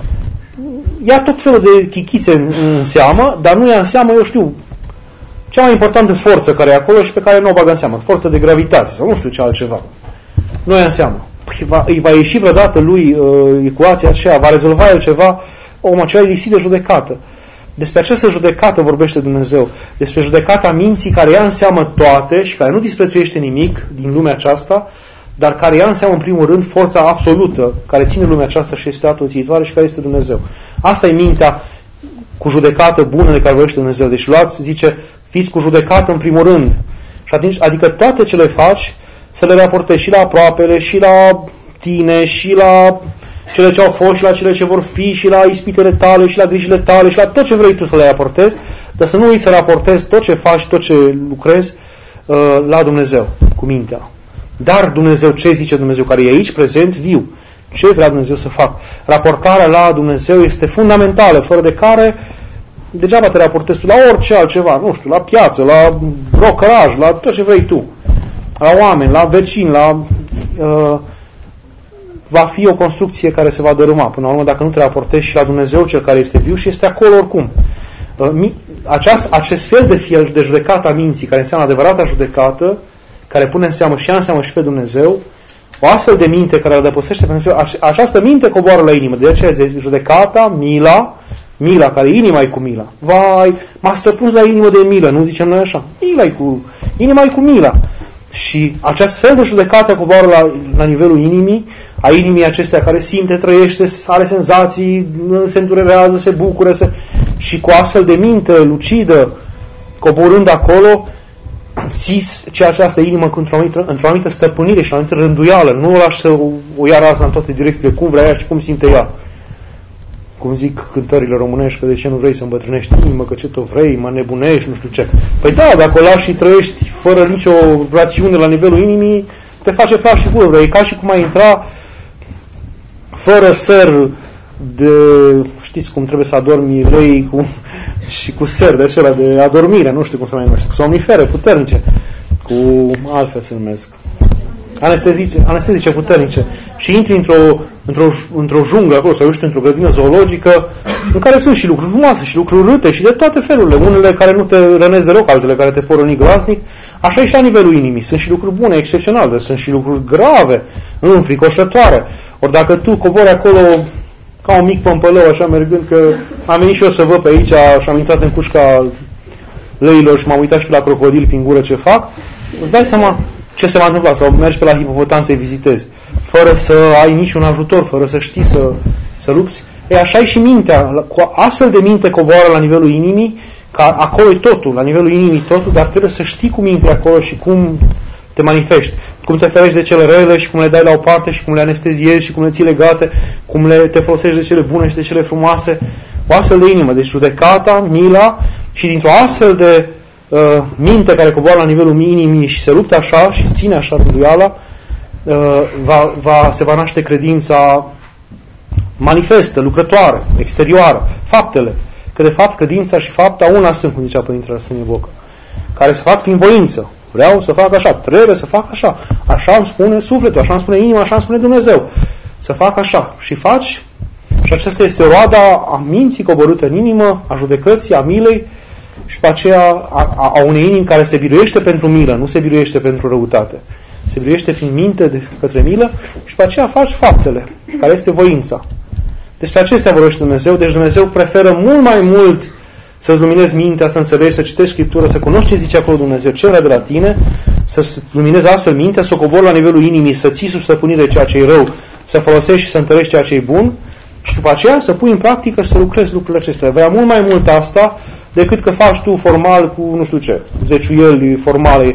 Ia tot felul de chichițe în, în seamă, dar nu ia în seamă, eu știu, cea mai importantă forță care e acolo și pe care nu o bagă în seamă, forță de gravitație sau nu știu ce altceva. Nu ia în seamă. Păi va, îi va ieși vreodată lui uh, ecuația aceea, va rezolva el ceva, omul acela e lipsit de judecată. Despre această judecată vorbește Dumnezeu. Despre judecata minții care ia în seamă toate și care nu disprețuiește nimic din lumea aceasta, dar care ia în seamă în primul rând forța absolută care ține lumea aceasta și este atoțitoare și care este Dumnezeu. Asta e mintea cu judecată bună de care vorbește Dumnezeu. Deci luați, zice, fiți cu judecată în primul rând. Și atunci, adică toate ce le faci să le raportezi și la aproapele, și la tine, și la cele ce au fost și la cele ce vor fi și la ispitele tale și la grijile tale și la tot ce vrei tu să le raportezi, dar să nu uiți să raportezi tot ce faci, tot ce lucrezi uh, la Dumnezeu, cu mintea. Dar Dumnezeu, ce zice Dumnezeu, care e aici prezent, viu? Ce vrea Dumnezeu să facă? Raportarea la Dumnezeu este fundamentală, fără de care degeaba te raportezi tu la orice altceva, nu știu, la piață, la brocăraj, la tot ce vrei tu, la oameni, la vecini, la... Uh, va fi o construcție care se va dărâma până la urmă dacă nu te raportezi și la Dumnezeu, cel care este viu și este acolo oricum. Aceast, acest fel de, fiel, de judecată a minții, care înseamnă adevărata judecată, care pune în seamă și ia în seamă și pe Dumnezeu, o astfel de minte care îl adăpostește pe Dumnezeu, această minte coboară la inimă. De aceea judecata, mila, mila, care inima e cu mila. Vai, m-a străpuns la inimă de milă, nu zicem noi așa. Mila e cu, inima e cu mila. Și acest fel de judecată coboară la, la nivelul inimii, a inimii acestea care simte, trăiește, are senzații, se îndurerează, se bucură, se... și cu astfel de minte lucidă, coborând acolo, țis ce această inimă într-o anumită, într-o anumită stăpânire și o anumită rânduială, nu o lași să o, o ia razna în toate direcțiile, cum vrea ea și cum simte ea. cum zic cântările românești, că de ce nu vrei să îmbătrânești inimă, că ce tot vrei, mă nebunești, nu știu ce. Păi da, dacă o lași și trăiești fără nicio rațiune la nivelul inimii, te face praf și pulbere. E ca și cum ai intra fără ser de, știți cum trebuie să adormi lei cu, și cu ser de acela de adormire, nu știu cum se mai numește, cu somnifere puternice, cu altfel se numesc. Anestezice, anestezice puternice și intri într-o, într-o, într-o junglă acolo sau eu știu, într-o grădină zoologică în care sunt și lucruri frumoase și lucruri râte și de toate felurile, unele care nu te rănesc deloc, altele care te pot răni groaznic. Așa e și la nivelul inimii, sunt și lucruri bune, excepționale, sunt și lucruri grave, înfricoșătoare. Ori dacă tu cobori acolo ca un mic pămpălău așa mergând, că am venit și eu să văd pe aici și am intrat în cușca lăilor și m-am uitat și pe la crocodili prin gură ce fac, îți dai seama ce se va întâmpla, sau mergi pe la hipopotam să-i vizitezi, fără să ai niciun ajutor, fără să știi să, să lupți. E așa e și mintea, cu astfel de minte coboară la nivelul inimii, că acolo e totul, la nivelul inimii totul, dar trebuie să știi cum intri acolo și cum te manifesti, cum te ferești de cele rele și cum le dai la o parte și cum le anesteziezi și cum le ții legate, cum le, te folosești de cele bune și de cele frumoase. O astfel de inimă, deci judecata, mila și dintr-o astfel de uh, minte care coboară la nivelul inimii și se luptă așa și ține așa rânduiala, uh, va, va, se va naște credința manifestă, lucrătoare, exterioară, faptele. Că de fapt credința și fapta una sunt, cum zicea Părintele Arsenie Bocă, care se fac prin voință. Vreau să fac așa, trebuie să fac așa. Așa îmi spune sufletul, așa îmi spune inima, așa îmi spune Dumnezeu. Să fac așa. Și faci. Și aceasta este roada a minții coborâtă în inimă, a judecății, a milei și pe aceea a, a, a unei inimi care se biruiește pentru milă, nu se biruiește pentru răutate. Se biruiește prin minte de către milă și pe aceea faci faptele, care este voința. Despre acestea vorbește Dumnezeu, deci Dumnezeu preferă mult mai mult să-ți luminezi mintea, să înțelegi, să citești Scriptură, să cunoști ce zice acolo Dumnezeu, ce vrea de la tine, să-ți luminezi astfel mintea, să o cobori la nivelul inimii, să ții sub stăpânire ceea ce e rău, să folosești și să întărești ceea ce e bun și după aceea să pui în practică și să lucrezi lucrurile acestea. Vei mult mai mult asta decât că faci tu formal cu nu știu ce, zeciuieli formale,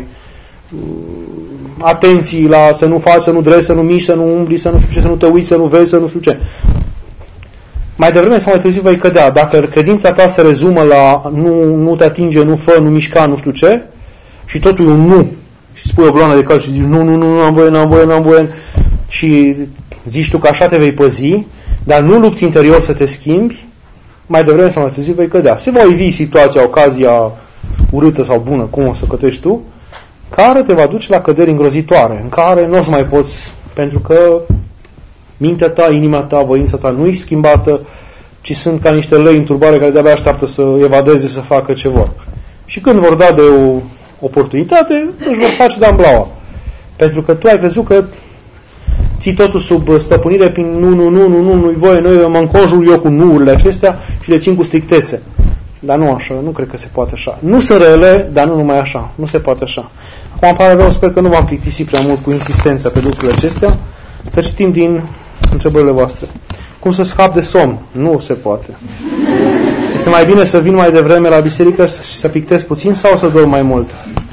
atenții la să nu faci, să nu drezi, să nu miști, să nu umbli, să nu știu ce, să nu te uiți, să nu vezi, să nu știu ce. Mai devreme sau mai târziu vei cădea. Dacă credința ta se rezumă la nu, nu te atinge, nu fă, nu mișca, nu știu ce, și totul e un nu, și spui o gloană de cal și zici nu, nu, nu, nu am voie, nu am voie, nu am voie, și zici tu că așa te vei păzi, dar nu lupți interior să te schimbi, mai devreme sau mai târziu vei cădea. Se va ivi situația, ocazia urâtă sau bună, cum o să cătești tu, care te va duce la căderi îngrozitoare, în care nu o să mai poți, pentru că mintea ta, inima ta, voința ta nu e schimbată, ci sunt ca niște lei în turbare care de-abia așteaptă să evadeze, să facă ce vor. Și când vor da de o oportunitate, își vor face de amblaua. Pentru că tu ai crezut că ții totul sub stăpânire prin nu, nu, nu, nu, nu, nu-i voie, noi mă înconjur eu cu nu-urile acestea și le țin cu strictețe. Dar nu așa, nu cred că se poate așa. Nu sunt rele, dar nu numai așa. Nu se poate așa. Acum îmi pare rău, sper că nu v-am plictisit prea mult cu insistența pe lucrurile acestea. Să citim din întrebările voastre. Cum să scap de somn? Nu se poate. Este mai bine să vin mai devreme la biserică și să pictez puțin sau să dorm mai mult?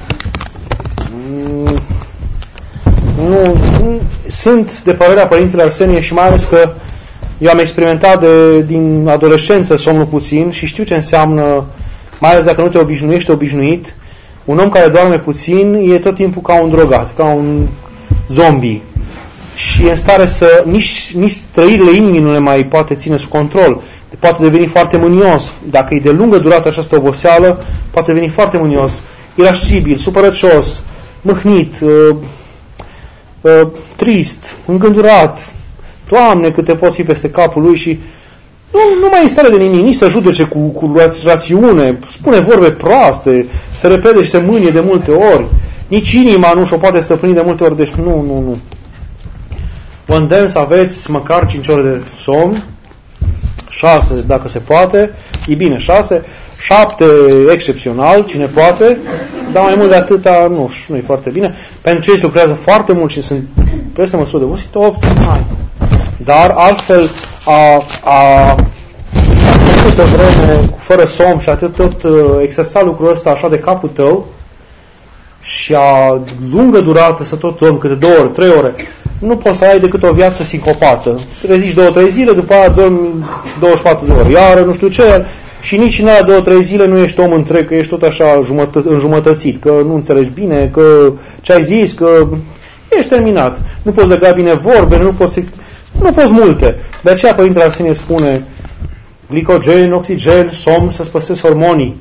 Nu, nu. Sunt de părerea Părintele Arsenie și mai ales că eu am experimentat de, din adolescență somnul puțin și știu ce înseamnă, mai ales dacă nu te obișnuiești, obișnuit, un om care doarme puțin e tot timpul ca un drogat, ca un zombie. Și e în stare să, nici, nici trăirile inimii nu le mai poate ține sub control. Poate deveni foarte mânios. Dacă e de lungă durată această oboseală, poate deveni foarte mânios, irascibil, supărăcios, mâhnit, uh, uh, trist, îngândurat. Doamne, câte pot fi peste capul lui și nu, nu mai e stare de nimic, nici să judece cu, cu rațiune, spune vorbe proaste, se repede și se mânie de multe ori. Nici inima nu și-o poate stăpâni de multe ori, deci nu, nu, nu. Vă îndemn să aveți măcar cinci ore de somn, șase dacă se poate, e bine șase, șapte excepțional, cine poate, dar mai mult de atâta nu, nu e foarte bine. Pentru cei ce lucrează foarte mult și sunt peste măsură de vârstă, opt, hai. Dar altfel, a, a, atâtă vreme fără somn și atât tot exersa lucrul ăsta așa de capul tău și a lungă durată să tot dormi câte două ore, trei ore, nu poți să ai decât o viață sincopată. Reziști două, trei zile, după aia dormi douăzeci și patru de ore, iară, nu știu ce, și nici în aia două, trei zile nu ești om întreg, că ești tot așa jumătă, înjumătățit, că nu înțelegi bine, că ce ai zis, că ești terminat. Nu poți lega bine vorbe, nu poți, nu poți multe. De aceea Părintele Arsenie spune glicogen, oxigen, somn, să-ți păstrezi hormonii.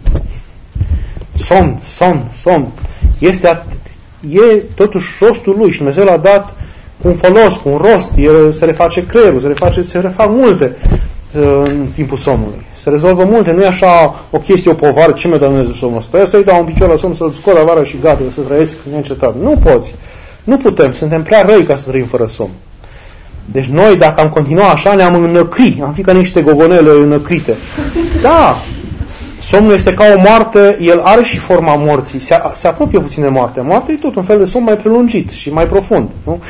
Somn, somn, somn. Este at- e totuși rostul lui și Dumnezeu l-a dat cu un folos, cu un rost, el se reface creierul, se reface, se refac multe uh, în timpul somnului. Se rezolvă multe, nu e așa o chestie, o povară, ce mi-a dat Dumnezeu somnul ăsta? Trebuie să-i dau un picior la somn, să-l scot la vară și gata, să trăiesc neîncetat. Nu poți. Nu putem, suntem prea răi ca să trăim fără somn. Deci noi, dacă am continuat așa, ne-am înăcri, am fi ca niște gogonele înăcrite. Da, somnul este ca o moarte, el are și forma morții, se, se apropie puțin de moarte. Moartea e tot un fel de somn mai prelungit și mai profund. Nu?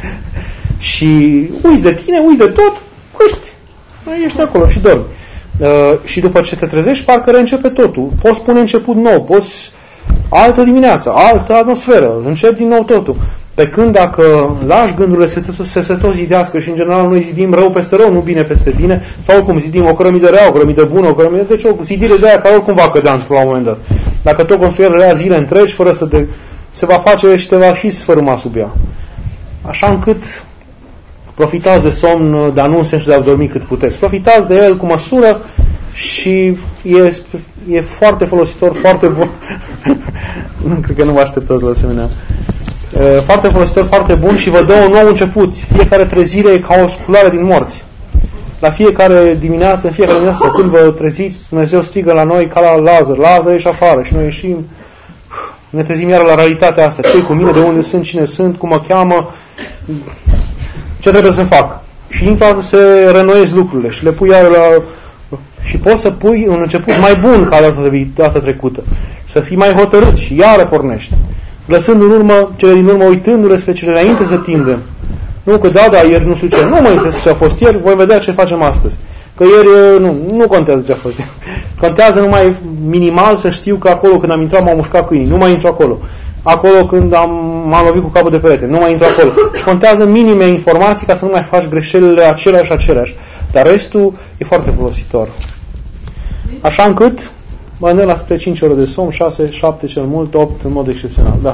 Și uiți de tine, uiți de tot, uiți, ești acolo și dormi. Uh, și după ce te trezești, parcă reîncepe totul. Poți pune început nou, poți altă dimineață, altă atmosferă, începi din nou totul. Pe când dacă lași gândurile să se, se tot zidească și în general noi zidim rău peste rău, nu bine peste bine, sau oricum zidim o cărămidă rea, o cărămidă bună, o cărămidă, deci o zidire de aia care oricum va cădea într-un moment dat. Dacă tot construiești rea zile întregi, fără să de, se va face și te va și sfărâma sub ea. Așa încât profitați de somn, dar nu în sensul de a dormi cât puteți. Profitați de el cu măsură și e, e foarte folositor, foarte bun. Nu cred că nu vă așteptați la asemenea. Foarte folositor, foarte bun și vă dă un nou început. Fiecare trezire e ca o sculare din morți. La fiecare dimineață, în fiecare dimineață, când vă treziți, Dumnezeu strigă la noi ca la Lazar. Lazar, ieși afară. Și noi ieșim, ne trezim iară la realitatea asta. Ce-i cu mine, de unde sunt, cine sunt, cum mă cheamă, ce trebuie să fac. Și dintr-o dată se renoiesc lucrurile și le pui iară la... Și poți să pui un început mai bun ca data trecută. Să fii mai hotărât și iară pornești. Lăsând în urmă cele din urmă, uitându-le spre cele înainte să tindem. Nu că da, da, ieri nu știu ce. Nu mă interesează ce a fost ieri, voi vedea ce facem astăzi. Că ieri nu, nu contează ce a fost ieri. Contează numai minimal să știu că acolo când am intrat m-au mușcat câinii. Nu mai intru acolo. Acolo când am, m-am lovit cu capul de perete. Nu mai intru acolo. Și contează minime informații ca să nu mai faci greșelile aceleași și aceleași. Dar restul e foarte folositor. Așa încât mă gândesc la spre cinci ore de somn, șase, șapte cel mult, opt în mod excepțional. Da.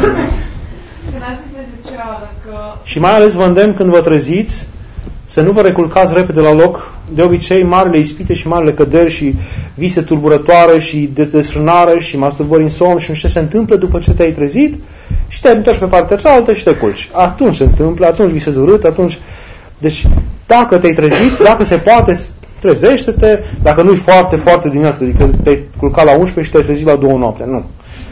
Și mai ales vă îndemn când vă treziți să nu vă reculcați repede la loc. De obicei, marile ispite și marile căderi și vise tulburătoare și desfrânare și masturbări în somn și nu știu ce se întâmplă după ce te-ai trezit și te-ai întors pe partea cealaltă și te culci. Atunci se întâmplă, atunci visezi urât, atunci... Deci, dacă te-ai trezit, dacă se poate, trezește-te, dacă nu-i foarte, foarte dimineață, adică te-ai culcat la unsprezece și te-ai trezit la două noapte, nu.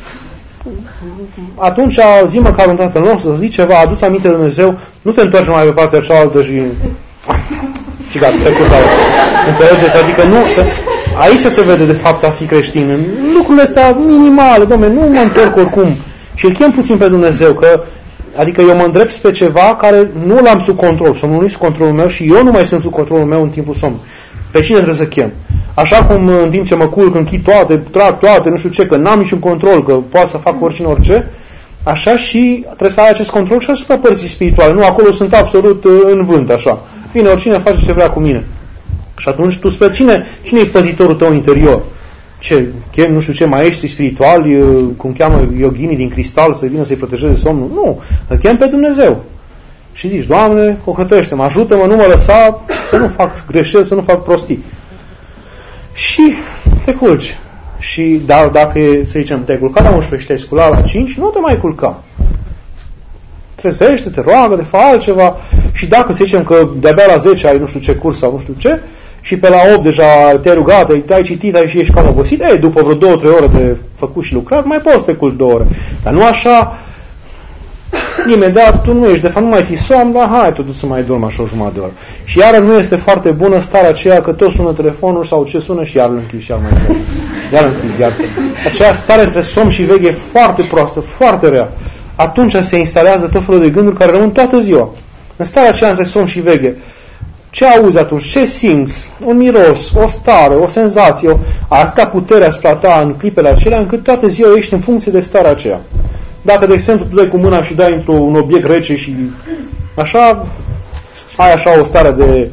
Atunci, zi măcar un Tatăl nostru, să zici ceva, adu-ți aminte de Dumnezeu, nu te întorci mai pe partea cealaltă și... și gata, te culcat. Înțelegeți? Adică nu... Se... Aici se vede, de fapt, a fi creștin. În lucrurile astea minimale, dom'le, nu mă întorc oricum. Și îl chem puțin pe Dumnezeu, că adică eu mă îndrept spre ceva care nu l-am sub control, somnul nu e sub controlul meu și eu nu mai sunt sub controlul meu în timpul somnului. Pe cine trebuie să chem? Așa cum în timp ce mă culc, închid toate, trag toate, nu știu ce, că n-am niciun control, că poate să fac oricine orice, așa și trebuie să ai acest control și asupra părții spirituale. Nu, acolo sunt absolut în vânt, așa. Bine, oricine face ce vrea cu mine. Și atunci tu spre cine, cine e păzitorul tău interior? Ce, chem, nu știu ce, maestri spirituali, cum cheamă yoghinii din cristal să vină să-i protejeze somnul? Nu, îl chem pe Dumnezeu. Și zici, Doamne, ocătește-mă, ajută-mă, nu mă lăsa să nu fac greșeli, să nu fac prostii. Și te culci. Și dar dacă, să zicem, te-ai culcat la unsprezece și te-ai sculat la cinci, nu te mai culca. Trezește, te roagă, de fa altceva. Și dacă, să zicem, că de-abia la zece ai nu știu ce curs sau nu știu ce, și pe la opt deja te-ai rugat, te-ai citit, ai și ești cam obosit, ei, după vreo două, trei ore de făcut și lucrat, mai poți să te culci două ore. Dar nu așa, imediat, tu nu ești, de fapt nu mai ții somn, dar hai, tu să mai dormi așa o jumătate de oră. Și iară nu este foarte bună starea aceea că tot sună telefonul sau ce sună și iar îl închizi și iar mai sună. Iar îl închizi, iar. Aceea stare între somn și veche e foarte proastă, foarte rea. Atunci se instalează tot felul de gânduri care rămân toată ziua. În starea aceea între somn și veche, ce auzi atunci? Ce simți? Un miros, o stare, o senzație, o... atâta putere asupra ta în clipele acelea, încât toată ziua ești în funcție de starea aceea. Dacă, de exemplu, tu dai cu mâna și dai într-un obiect rece și așa, ai așa o stare de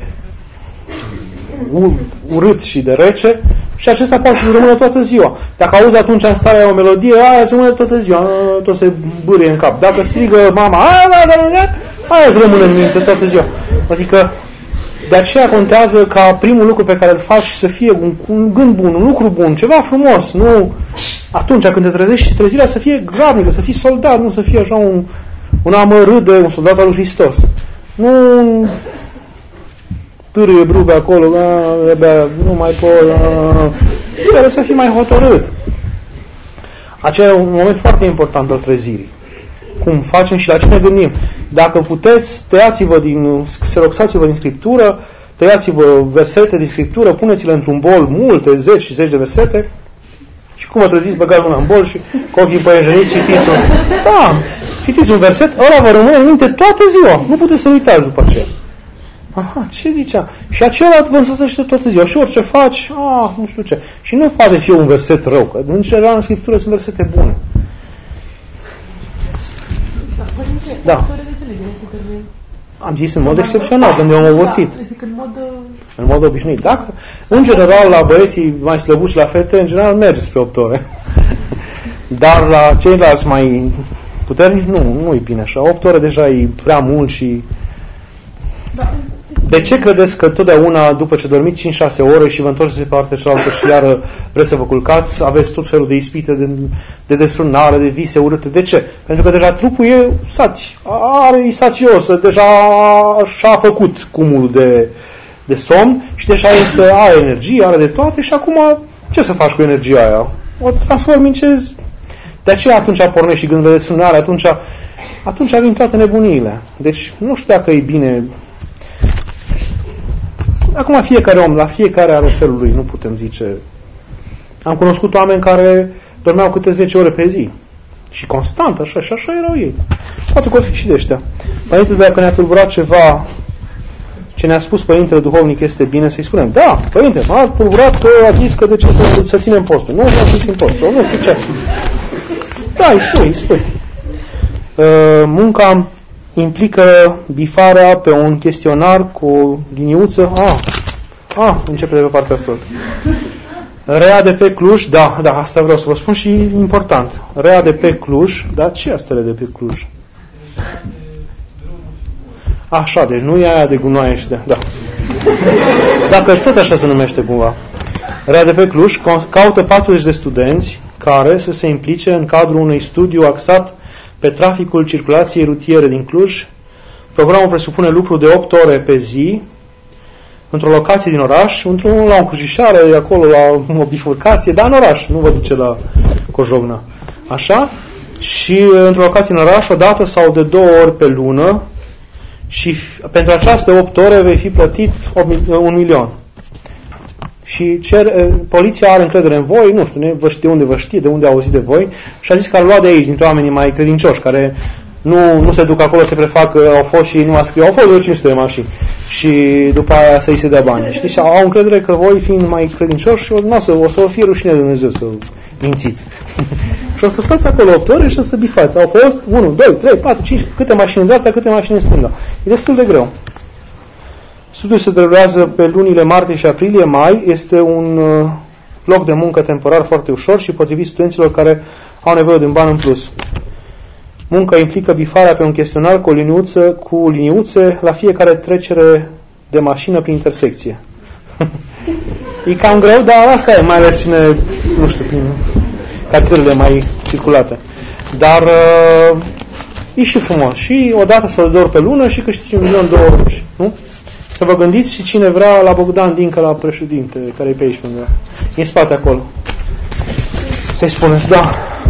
urât și de rece și acesta poate să rămână toată ziua. Dacă auzi atunci în starea o melodie, aia se rămâne toată ziua, tot se bârie în cap. Dacă strigă mama, aia, aia îți rămâne în minte toată ziua. Adică de aceea contează ca primul lucru pe care îl faci să fie un, un gând bun, un lucru bun, ceva frumos, nu atunci când te trezești, trezirea să fie grabnică, să fii soldat, nu să fie așa un, un amărât de un soldat al lui Hristos. Nu târâie brube acolo, nu mai pot, trebuie să fii mai hotărât. Aceea e un moment foarte important al trezirii. Cum facem și la ce ne gândim. Dacă puteți, tăiați-vă din, xeroxați-vă din Scriptură, tăiați-vă versete din Scriptură, puneți-le într-un bol, multe, zeci și zeci de versete, și cum vă treziți, băgați mâna în bol și cu ochii păienjeniți citiți un... Da, citiți un verset, ăla vă rămâne în minte toată ziua. Nu puteți să uitați după aceea. Aha, ce zicea? Și acela vă însoțește toată ziua. Și orice faci, ah, nu știu ce. Și nu poate fi un verset rău, că în general în Scriptură sunt versete bune. Da. Am zis în mod excepțional, când eu am obosit. Zic în mod... În mod obișnuit. Dacă, în general, la băieții mai slăbuși, la fete, în general merge spre opt ore. Dar la ceilalți mai puternici, nu, nu e bine așa. opt ore deja e prea mult și... Da. De ce credeți că totdeauna, după ce dormiți cinci șase ore și vă întorceți pe partea cealaltă și iară vreți să vă culcați, aveți tot felul de ispite, de, de desfrânare, de vise urâte? De ce? Pentru că deja trupul e saci, are, e sacios, deja și-a făcut cumul de, de somn și deja este, are energie, are de toate și acum ce să faci cu energia aia? O transformi în ce... De aceea atunci pornești și gândurile de desfrânare, atunci, atunci vin toate nebuniile. Deci nu știu dacă e bine... Acum fiecare om, la fiecare are felul lui, nu putem zice. Am cunoscut oameni care dormeau câte zece ore pe zi. Și constant, așa, și așa erau ei. Poate că o fi și de ăștia. Părintele, dacă ne-a tulburat ceva, ce ne-a spus Părintele Duhovnic este bine, să-i spunem, da, Părinte, m-a tulburat că a zis că de ce să, să ținem postul. Nu, nu să ținem postul, nu știu ce. Da, îi spui, îi spui. Uh, munca implică bifarea pe un chestionar cu o liniuță. Ah, ah, începe de pe partea asta. Rea de pe Cluj, da, da, asta vreau să vă spun și important. Rea de pe Cluj, da, ce asta de pe Cluj? Așa, deci nu e aia de gunoaie și de... Da. Dacă tot așa se numește cumva. Rea de pe Cluj caută patruzeci de studenți care să se implice în cadrul unui studiu axat pe traficul circulației rutiere din Cluj. Programul presupune lucru de opt ore pe zi într-o locație din oraș, într-un, la o crucișare, acolo la o bifurcație, dar în oraș, nu vă duce la Cojogna. Așa? Și într-o locație în oraș, o dată sau de două ori pe lună, și pentru această opt ore vei fi plătit un milion. Și cer, poliția are încredere în voi, nu știu, vă știe unde vă știe, de unde a auzit de voi, și a zis că ar lua de aici, dintre oamenii mai credincioși, care nu, nu se duc acolo, se prefac că au fost și nu a scris, au fost de cinci sute de mașini și după aia să-i se dea bani. Știi? Și au încredere că voi, fiind mai credincioși, o să, o să o fie rușine de Dumnezeu să mințiți. Și o să stați acolo opt ore și o să bifați. Au fost unu, doi, trei, patru, cinci, câte mașini în dreapta, câte mașini în stânga. E destul de greu. Studiul se derulează pe lunile martie și aprilie-mai. Este un uh, loc de muncă temporar foarte ușor și potrivit studenților care au nevoie de un ban în plus. Munca implică bifarea pe un chestionar cu, o liniuță, cu liniuțe la fiecare trecere de mașină prin intersecție. E cam greu, dar asta e, mai ales cine, nu știu, prin cartierele mai circulate. Dar uh, e și frumos. Și o dată sau de două ori pe lună și câștigi un milion, două ori, nu? Să vă gândiți și cine vrea la Bogdan Dincă, la președinte, care e pe aici, undeva. E în spate acolo. Să-i spuneți, da.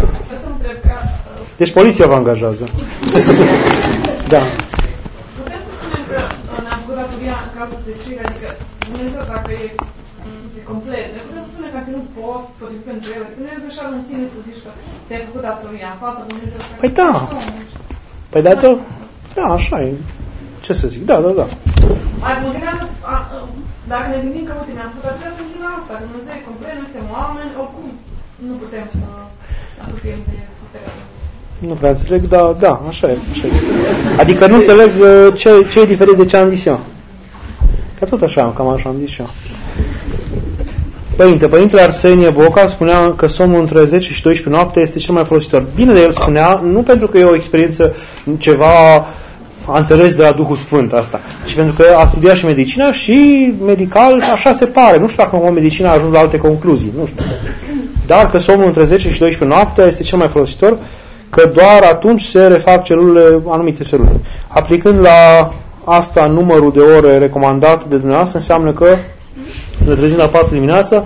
Deci poliția vă angajează. Da. Putem să spunem că în abugătoria în cazul de cei, adică Dumnezeu dacă e, e complet, ne putem să spunem că a ținut post, potrivit pentru ele, că nu e greșeală în sine să zici că ți-ai făcut datoria în fața Dumnezeu. Păi da. Păi da, da, așa e. Ce să zic? Da, da, da. Mai mă gândeam, dacă ne gândim că, uite, mi-am făcut datoria să zic la asta, că Dumnezeu e complet, noi suntem oameni, oricum nu putem să apropiem de puterea. Nu prea înțeleg, dar da, așa e. Așa e. Adică nu înțeleg ce, ce e diferit de ce am zis eu. Că tot așa, cam așa am zis și eu. Părinte, Părintele Arsenie Boca spunea că somnul între zece și doisprezece noapte este cel mai folositor. Bine de el spunea, nu pentru că e o experiență ceva a înțeles de la Duhul Sfânt asta, ci pentru că a studiat și medicina și medical așa se pare. Nu știu dacă în medicina a ajuns la alte concluzii, nu știu. Dar că somnul între zece și doisprezece noaptea este cel mai folositor, că doar atunci se refac celulele, anumite celule. Aplicând la asta numărul de ore recomandat de dumneavoastră, înseamnă că să ne trezim la patru dimineața.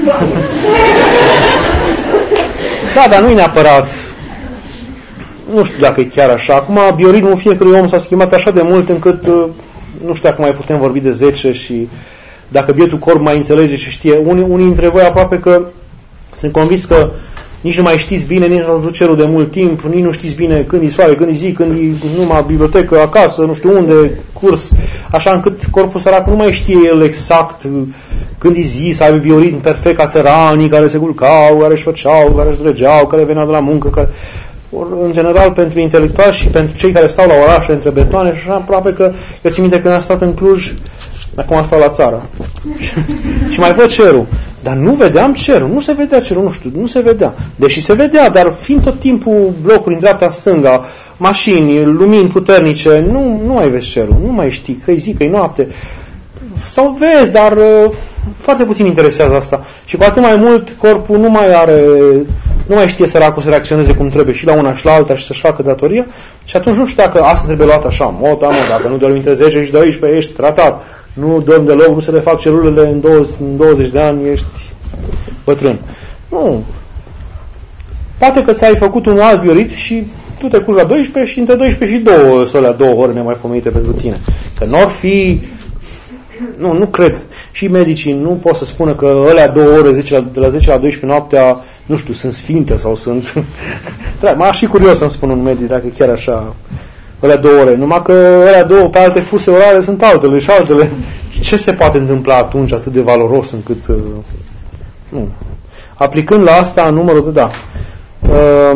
Da, dar nu e neapărat. Nu știu dacă e chiar așa. Acum, bioritmul fiecărui om s-a schimbat așa de mult încât nu știu dacă mai putem vorbi de zece și dacă bietul corp mai înțelege și știe. Unii, unii dintre voi aproape că sunt convins că nici nu mai știți bine, nici nu ați văzut cerul de mult timp, nici nu știți bine când e soare, când e zi, când e numai bibliotecă, acasă, nu știu unde, curs, așa încât corpul sărac nu mai știe el exact când e zi, să aibă bioritm perfect ca țăranii care se culcau, care își făceau, care își dregeau, care veneau de la muncă, care... În general, pentru intelectuali și pentru cei care stau la orașe între betoane și așa, aproape că, eu țin minte când am stat în Cluj, acum stau la țară și mai văd cerul, dar nu vedeam cerul, nu se vedea cerul, nu știu, nu se vedea, deși se vedea, dar fiind tot timpul blocuri în dreapta-stânga, mașini, lumini puternice, nu, nu mai vezi cerul, nu mai știi că-i zi, că-i noapte, sau vezi, dar uh, foarte puțin interesează asta și cu atât mai mult corpul nu mai are, nu mai știe săracul să reacționeze cum trebuie și la una și la alta și să-și facă datoria și atunci nu știu dacă asta trebuie luat așa, mota, mă, dacă nu dormi între zece și doisprezece ești tratat, nu dormi deloc, nu se le fac celulele în douăzeci, în douăzeci de ani, ești bătrân. Nu. Poate că ți-ai făcut un alt bioritm și tu te culci la doisprezece și între doisprezece și două să alea două ore nemaipomenite pentru tine. Că n-or fi... Nu, nu cred. Și medicii nu pot să spună că alea două ore, zece, de la zece la doisprezece noaptea, nu știu, sunt sfinte sau sunt... M-aș fi curios să-mi spun un medic dacă chiar așa... alea două ore. Numai că alea două pe alte fuse orare sunt altele și altele. Ce se poate întâmpla atunci atât de valoros încât... Uh, nu. Aplicând la asta numărul de... Da. Uh,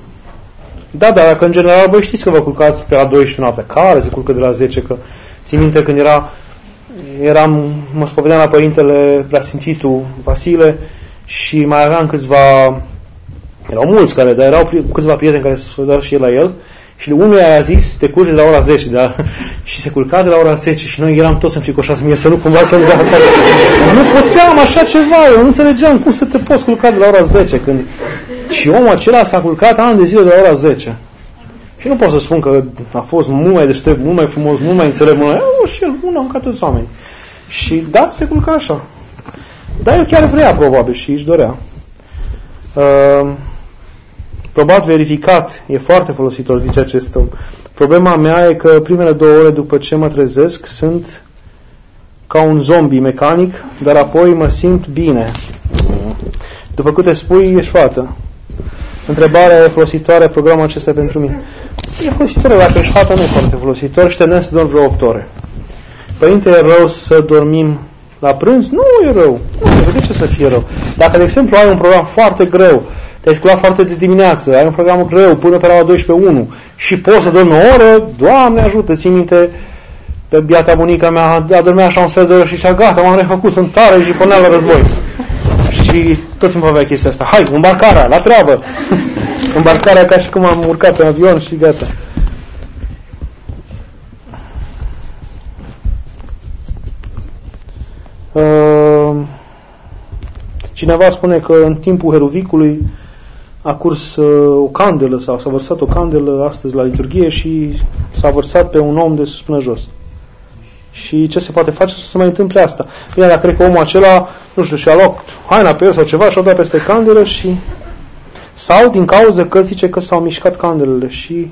da, dar dacă în general voi știți că vă culcați pe la doisprezece noaptea. Care se culcă de la zece? Că țin minte când era... Eram, mă spovedeam la Părintele Preasfințitul Vasile și mai aveam câțiva... Erau mulți care, dar erau câțiva prieteni care se spovedeau și el la el. Și unul i-a zis, te culci de la ora zece, da? Și se culca de la ora zece și noi eram toți înfricoșați mie să nu cumva să-mi dea asta. Nu puteam așa ceva, eu nu înțelegeam cum să te poți culca de la ora zece. Când... Și omul acela s-a culcat ani de zile de la ora zece. Și nu pot să spun că a fost mult mai deștept, mult mai frumos, mult mai înțelept, mult mai... Eu, și el, un om ca toți oamenii. Și dar se culca așa. Dar el chiar vrea, probabil, și își dorea. Uh... Probat, verificat, e foarte folositor, zice acest om. Problema mea e că primele două ore după ce mă trezesc sunt ca un zombie mecanic, dar apoi mă simt bine. După câte spui, ești fată. Întrebarea e folositoare, programul acesta pentru mine. E folositor, dacă ești fată, nu e foarte folositor și tendem să dormi vreo opt ore. Părinte, e rău să dormim la prânz? Nu e rău. Nu, de ce să fie rău? Dacă, de exemplu, ai un program foarte greu, te-ai sculat foarte de dimineață, ai un program greu până pe la doisprezece unu și poți să dormi o oră, Doamne ajută, țin minte pe biata bunica mea, a dormea așa un sfert de oră și zicea, gata, m-am refăcut, sunt tare și pornea la război. Și tot timpul avea chestia asta, hai, îmbarcarea, la treabă! Îmbarcarea ca și cum am urcat în avion și gata. Uh, cineva spune că în timpul Heruvicului a curs uh, o candelă sau s-a vărsat o candelă astăzi la liturghie și s-a vărsat pe un om de sus până jos. Și ce se poate face să se mai întâmple asta? Bine, dar cred că omul acela, nu știu, și-a luat haina pe el sau ceva și-a dat peste candelă și... Sau din cauza că zice că s-au mișcat candelele și...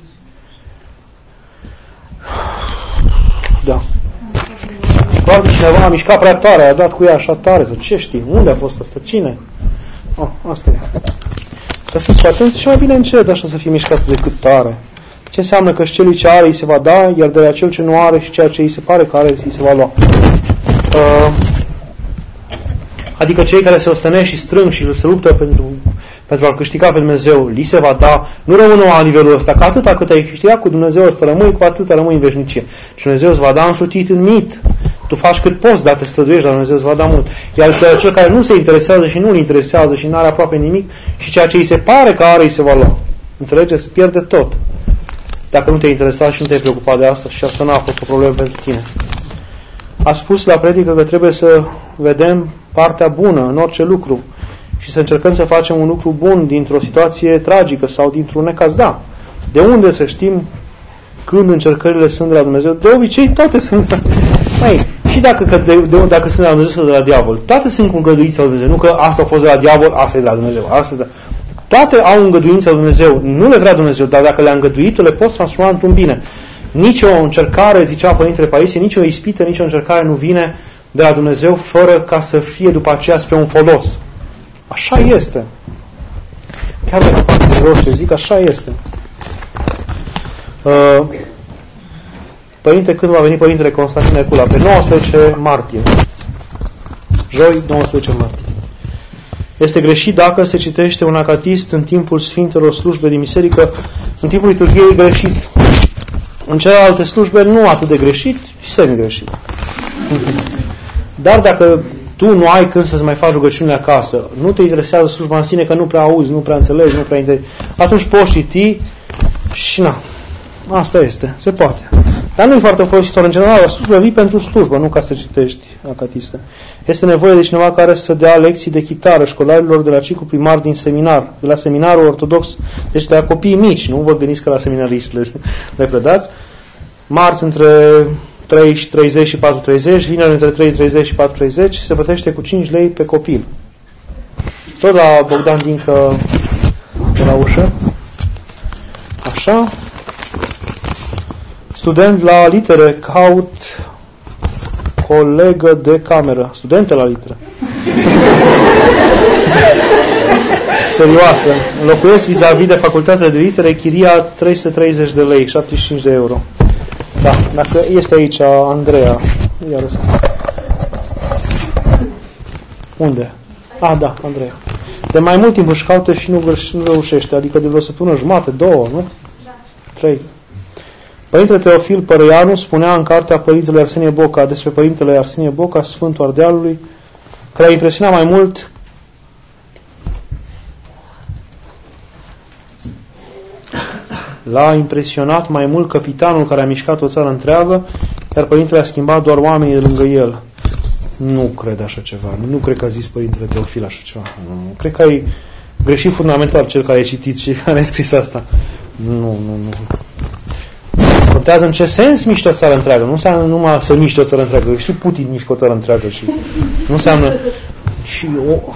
Da. Probabil cineva a mișcat prea tare, a dat cu ea așa tare, sau ce știi? Unde a fost asta? Cine? Oh, asta e. Să fiți atenți și mai bine încet așa să fie mișcat decât tare. Ce înseamnă că și celui ce are îi se va da, iar de la cel ce nu are și ceea ce îi se pare că are îi se va lua. Uh, Adică cei care se ostenesc și strâng și se luptă pentru, pentru a câștiga pe Dumnezeu, li se va da, nu rămână la nivelul ăsta, că atâta cât ai câștigat cu Dumnezeu ăsta rămâi, cu atâta rămâi în veșnicie. Și Dumnezeu îți va da însutit în mit. Tu faci cât poți, dar te străduiești, dar Dumnezeu îți va da mult. Iar pe cel care nu se interesează și nu-l interesează și nu are aproape nimic și ceea ce îi se pare că are, îi se va lua. Înțelegeți? Se pierde tot. Dacă nu te-ai interesat și nu te-ai preocupat de asta și asta n-a fost o problemă pentru tine. A spus la predică că trebuie să vedem partea bună în orice lucru și să încercăm să facem un lucru bun dintr-o situație tragică sau dintr-un necaz. Da. De unde să știm când încercările sunt de la Dumnezeu? De obicei toate sunt. Mai, și dacă, că de, de, dacă sunt de la Dumnezeu sau de la diavol, toate sunt cu îngăduința lui Dumnezeu. Nu că asta a fost de la diavol, asta e de la Dumnezeu. Asta de... Toate au îngăduința lui Dumnezeu. Nu le vrea Dumnezeu, dar dacă le-a îngăduit, le poți transforma într-un bine. Nici o încercare, zicea Părintele Paisie, nici o ispită, nici o încercare nu vine de la Dumnezeu fără ca să fie după aceea spre un folos. Așa este. Chiar dacă fac de rost ce zic, așa este. Uh, Părinte, când va veni Părintele Constantin Necula? Pe nouăsprezece martie. Joi, nouăsprezece martie. Este greșit dacă se citește un acatist în timpul Sfintelor slujbe din biserică, în timpul liturgiei e greșit. În celelalte slujbe nu atât de greșit și semi-greșit. Dar dacă tu nu ai când să-ți mai faci rugăciunile acasă, nu te interesează slujba în sine, că nu prea auzi, nu prea înțelegi, nu prea inter... atunci poți citi și na. Asta este, se poate. Dar nu e foarte folositor. În general, la slujbă vii pentru slujbă, nu ca să citești acatiste. Este nevoie de cineva care să dea lecții de chitară școlarilor de la ciclu primar din seminar, de la seminarul ortodox, deci de la copii mici, nu vă gândiți că la seminariști le, le predați. Marți între trei și treizeci și patru treizeci, vineri între trei și treizeci și patru treizeci, se plătește cu cinci lei pe copil. Tot la Bogdan Dincă de la ușă. Așa. Student la litere, caut colegă de cameră. Studente la litere. Serioasă. Locuiesc vis-a-vis de facultatea de litere, chiria trei sute treizeci de lei, șaptezeci și cinci de euro. Da, dacă este aici Andreea. Iar unde? Ah, da, Andreea. De mai mult timp își caută și nu, nu reușește, adică de vreo săptămână jumate, două, nu? Da. Trei. Părintele Teofil Părăianu spunea în cartea Părintelui Arsenie Boca despre Părintele Arsenie Boca, Sfântul Ardealului, că l-a impresionat mai mult l-a impresionat mai mult capitanul care a mișcat o țară întreagă, iar Părintele a schimbat doar oamenii de lângă el. Nu cred așa ceva. Nu cred că a zis Părintele Teofil așa ceva. Nu. Cred că ai greșit fundamental cel care a citit și care a scris asta. Nu, nu, nu. Contează în ce sens miști o țară întreagă. Nu înseamnă numai să miști o țară întreagă. Și Putin mișcă o țară întreagă. Și nu înseamnă... Și o...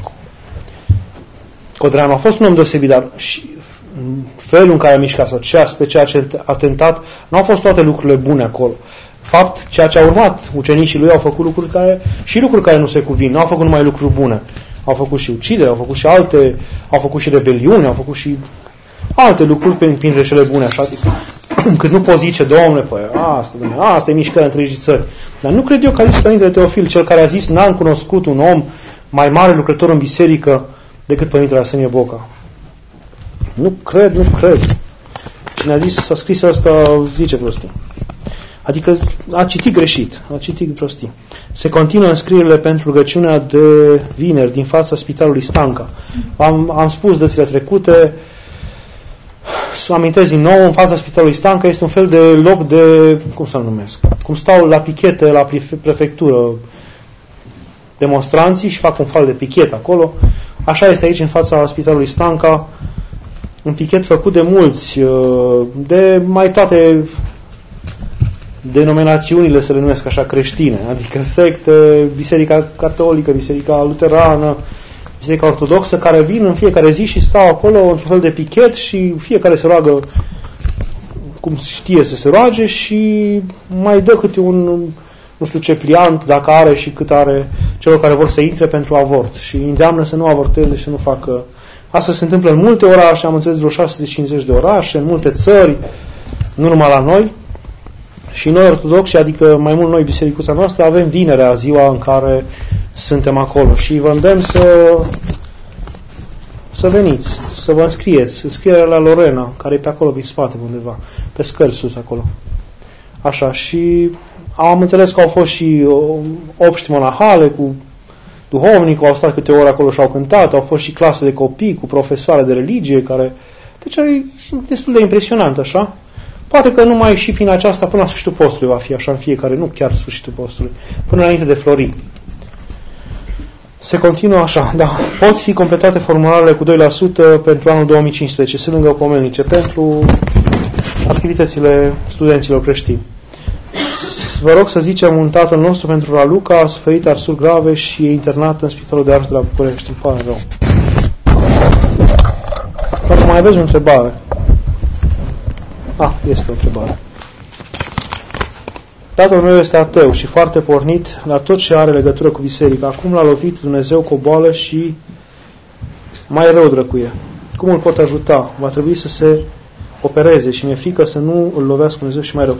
Codreanu a fost un om deosebit, dar și felul în care a mișcat sau ceea, spre ceea ce a tentat, nu au fost toate lucrurile bune acolo. Fapt, ceea ce a urmat, ucenicii lui au făcut lucruri care, și lucruri care nu se cuvin, nu au făcut numai lucruri bune. Au făcut și ucidere, au făcut și alte, au făcut și rebeliuni, au făcut și alte lucruri printre cele bune, așa. Cât nu poți zice, Domnule, păi, asta, Domnule, asta e mișcarea întregii țări. Dar nu cred eu că a zis Părintele Teofil, cel care a zis, n-am cunoscut un om mai mare lucrător în biserică decât Părintele Arsenie Boca. Nu cred, nu cred. Cine a zis, a scris asta, zice prostii. Adică a citit greșit, a citit prostii. Se continuă înscrierile pentru rugăciunea de vineri din fața Spitalului Stanca. Am, am spus dățile trecute, să amintesc din nou, în fața Spitalului Stanca este un fel de loc de, cum să-l numesc, cum stau la pichete la prefectură demonstranții și fac un fel de pichet acolo. Așa este aici în fața Spitalului Stanca, un pichet făcut de mulți, de mai toate denominațiunile, să le numesc așa, creștine, adică secte, Biserica Catolică, Biserica Luterană, Biserica Ortodoxă, care vin în fiecare zi și stau acolo într-un fel de pichet și fiecare se roagă cum știe să se roage și mai dă câte un, nu știu ce pliant, dacă are și cât are celor care vor să intre pentru avort și îndeamnă să nu avorteze și să nu facă. Asta se întâmplă în multe orașe, am înțeles vreo șase sute cincizeci de orașe, în multe țări, nu numai la noi. Și noi ortodoxi, adică mai mult noi bisericuța noastră, avem vinerea, ziua în care suntem acolo și vă îndemn să să veniți, să vă înscrieți. Înscrierea la Lorena, care e pe acolo, pe spate undeva, pe scări sus acolo. Așa, și am înțeles că au fost și obști monahale cu duhovnicul, au stat câte ore acolo și au cântat, au fost și clase de copii cu profesoare de religie, care... Deci e destul de impresionant, așa. Poate că numai și prin aceasta, până la sfârșitul postului va fi așa în fiecare, nu chiar sfârșitul postului, până înainte de Florin. Se continuă așa, da. Pot fi completate formularele cu doi la sută pentru anul două mii cincisprezece, se lângă pomelnice, pentru activitățile studenților creștini. Vă rog să zicem un tatăl nostru pentru Raluca, a suferit arsuri grave și e internat în Spitalul de Arș de la București. Îmi pare rău. Dacă mai aveți o întrebare. Ah, este o întrebare. Tatăl meu este ateu și foarte pornit la tot ce are legătură cu biserica. Acum l-a lovit Dumnezeu cu o boală și mai rău drăcuie. Cum îl pot ajuta? Va trebui să se opereze și mi-e frică să nu îl lovească Dumnezeu și mai rău.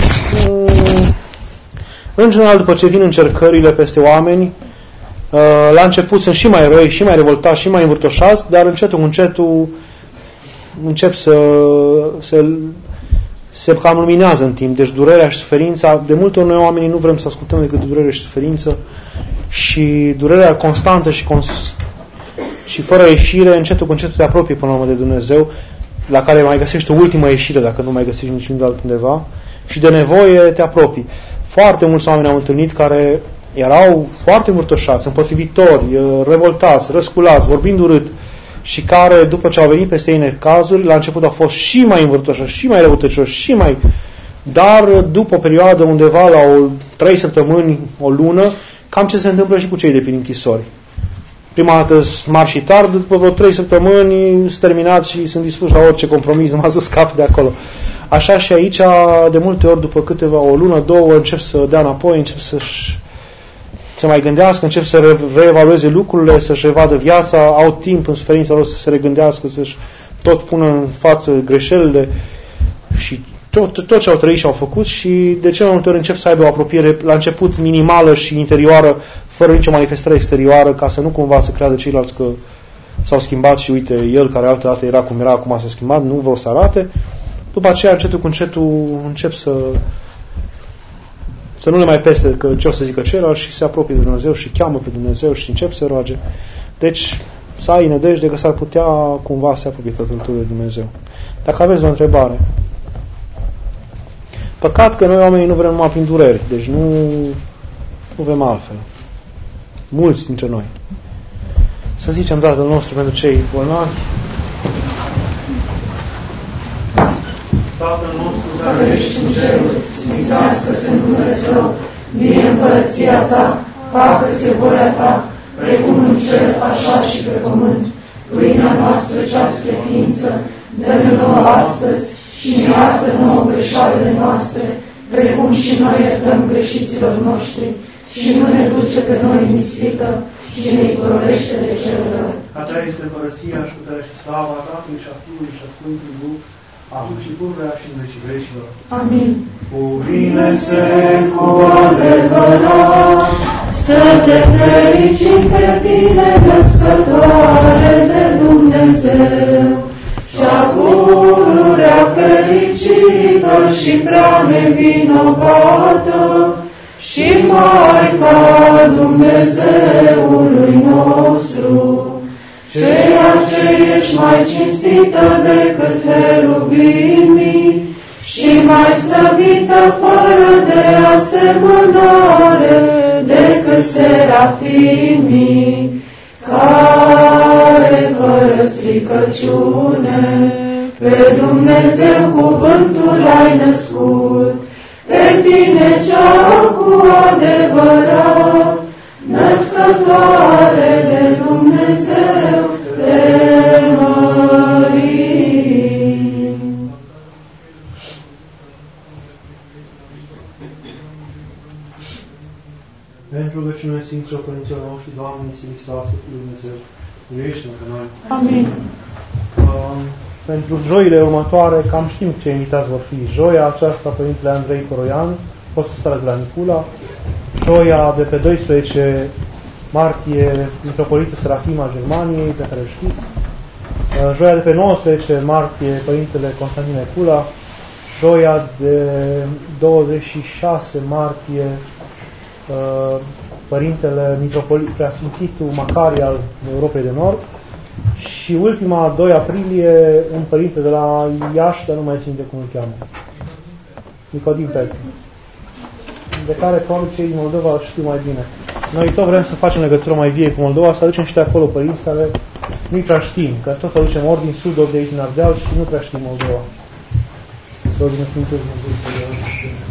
În general, după ce vin încercările peste oameni, la început sunt și mai răi, și mai revoltați, și mai învârtoșați, dar încetul cu încetul încep să se, se cam luminează în timp. Deci durerea și suferința, de multe ori noi oamenii nu vrem să ascultăm decât durere și suferință și durerea constantă și, cons- și fără ieșire, încetul cu încetul te apropie până la urmă de Dumnezeu, la care mai găsești o ultimă ieșire dacă nu mai găsești niciun altundeva și de nevoie te apropii. Foarte mulți oameni am întâlnit care erau foarte învârtoșați, împotrivitori, revoltați, răsculați, vorbind urât și care, după ce au venit peste ei necazuri, la început au fost și mai învârtoșoși, și mai răutăcioși, și mai... Dar după o perioadă undeva la o trei săptămâni, o lună, cam ce se întâmplă și cu cei de prin închisori. Prima dată smar și tard, după vreo trei săptămâni sunt terminați și sunt dispuși la orice compromis, numai să scape de acolo. Așa și aici, de multe ori, după câteva, o lună, două, încep să dea înapoi, încep să-și să mai gândească, încep să re- reevalueze lucrurile, să-și revadă viața, au timp în suferința lor să se regândească, să-și tot pună în față greșelile și tot, tot ce au trăit și au făcut și de cele mai multe ori încep să aibă o apropiere la început minimală și interioară, fără nicio manifestare exterioară, ca să nu cumva să creadă ceilalți că s-au schimbat și uite, el care altă dată era cum era, acum s-a schimbat, nu vor să arate. După aceea, încetul cu încetul, încep să să nu le mai pese că ce o să zică ceilalți și se apropie de Dumnezeu și cheamă pe Dumnezeu și încep să roage. Deci, să ai nădejde că s-ar putea cumva să se apropie Tatăl tău de Dumnezeu. Dacă aveți o întrebare. Păcat că noi oamenii nu vrem numai prin dureri, deci nu, nu vrem altfel. Mulți dintre noi. Să zicem Tatăl nostru pentru cei bolnavi. Tatăl nostru care ești în ceruri, sfințească-se numele Tău, vie împărăția Ta, facă-se voia Ta, precum în cer, așa și pe pământ. Pâinea noastră cea spre ființă, dă-ne nouă astăzi și ne iartă nouă greșalele noastre, precum și noi iertăm greșiților noștri, și nu ne duce pe noi în ispită, și ne izbăvește de cel rău. A Ta este împărăția și puterea și slava Tatălui și a Fiului și a Sfântului Duh, acum și pururea și în vecii vecilor. Amin. Cuvine-se cu adevărat, să te fericim pe tine, născătoare de Dumnezeu, cea pururea fericită și prea nevinovată, și Maica Dumnezeului nostru, ceea ce ești mai cinstită decât heruvimii și mai slăvită fără de asemănare decât serafimii, care fără stricăciune pe Dumnezeu cuvântul ai născut, pe tine cea cu adevărat, născătoare de Dumnezeu, te mărim. Pentru rugăciunea Sfinților Părinților noștri, Doamne, Iisus Hristos, Dumnezeu, miluiește-ne pe noi. Amin. Uh, pentru joile următoare, cam știm ce invitați vor fi. Joia aceasta, Părintele Andrei Coroian, Postul Seara de la Nicula. Joia de pe doisprezece martie, Mitropolitul Serafim al Germaniei, pe care îl știți. Joia de pe nouăsprezece martie, Părintele Constantin Necula. Joia de douăzeci și șase martie, Părintele Mitropolit Preasfințitul Macari al Europei de Nord. Și ultima, doi aprilie, un părinte de la Iași, dar nu mai țin de cum îl cheamă. Nicodim Petru. De care probabil cei din Moldova știu mai bine. Noi tot vrem să facem legătură mai vie cu Moldova, să aducem și de acolo părinți care nu-i prea știm, că tot aducem ori din sud, ori de aici din Ardeal și nu prea știm Moldova. Să vă binecuvântez Dumnezeu.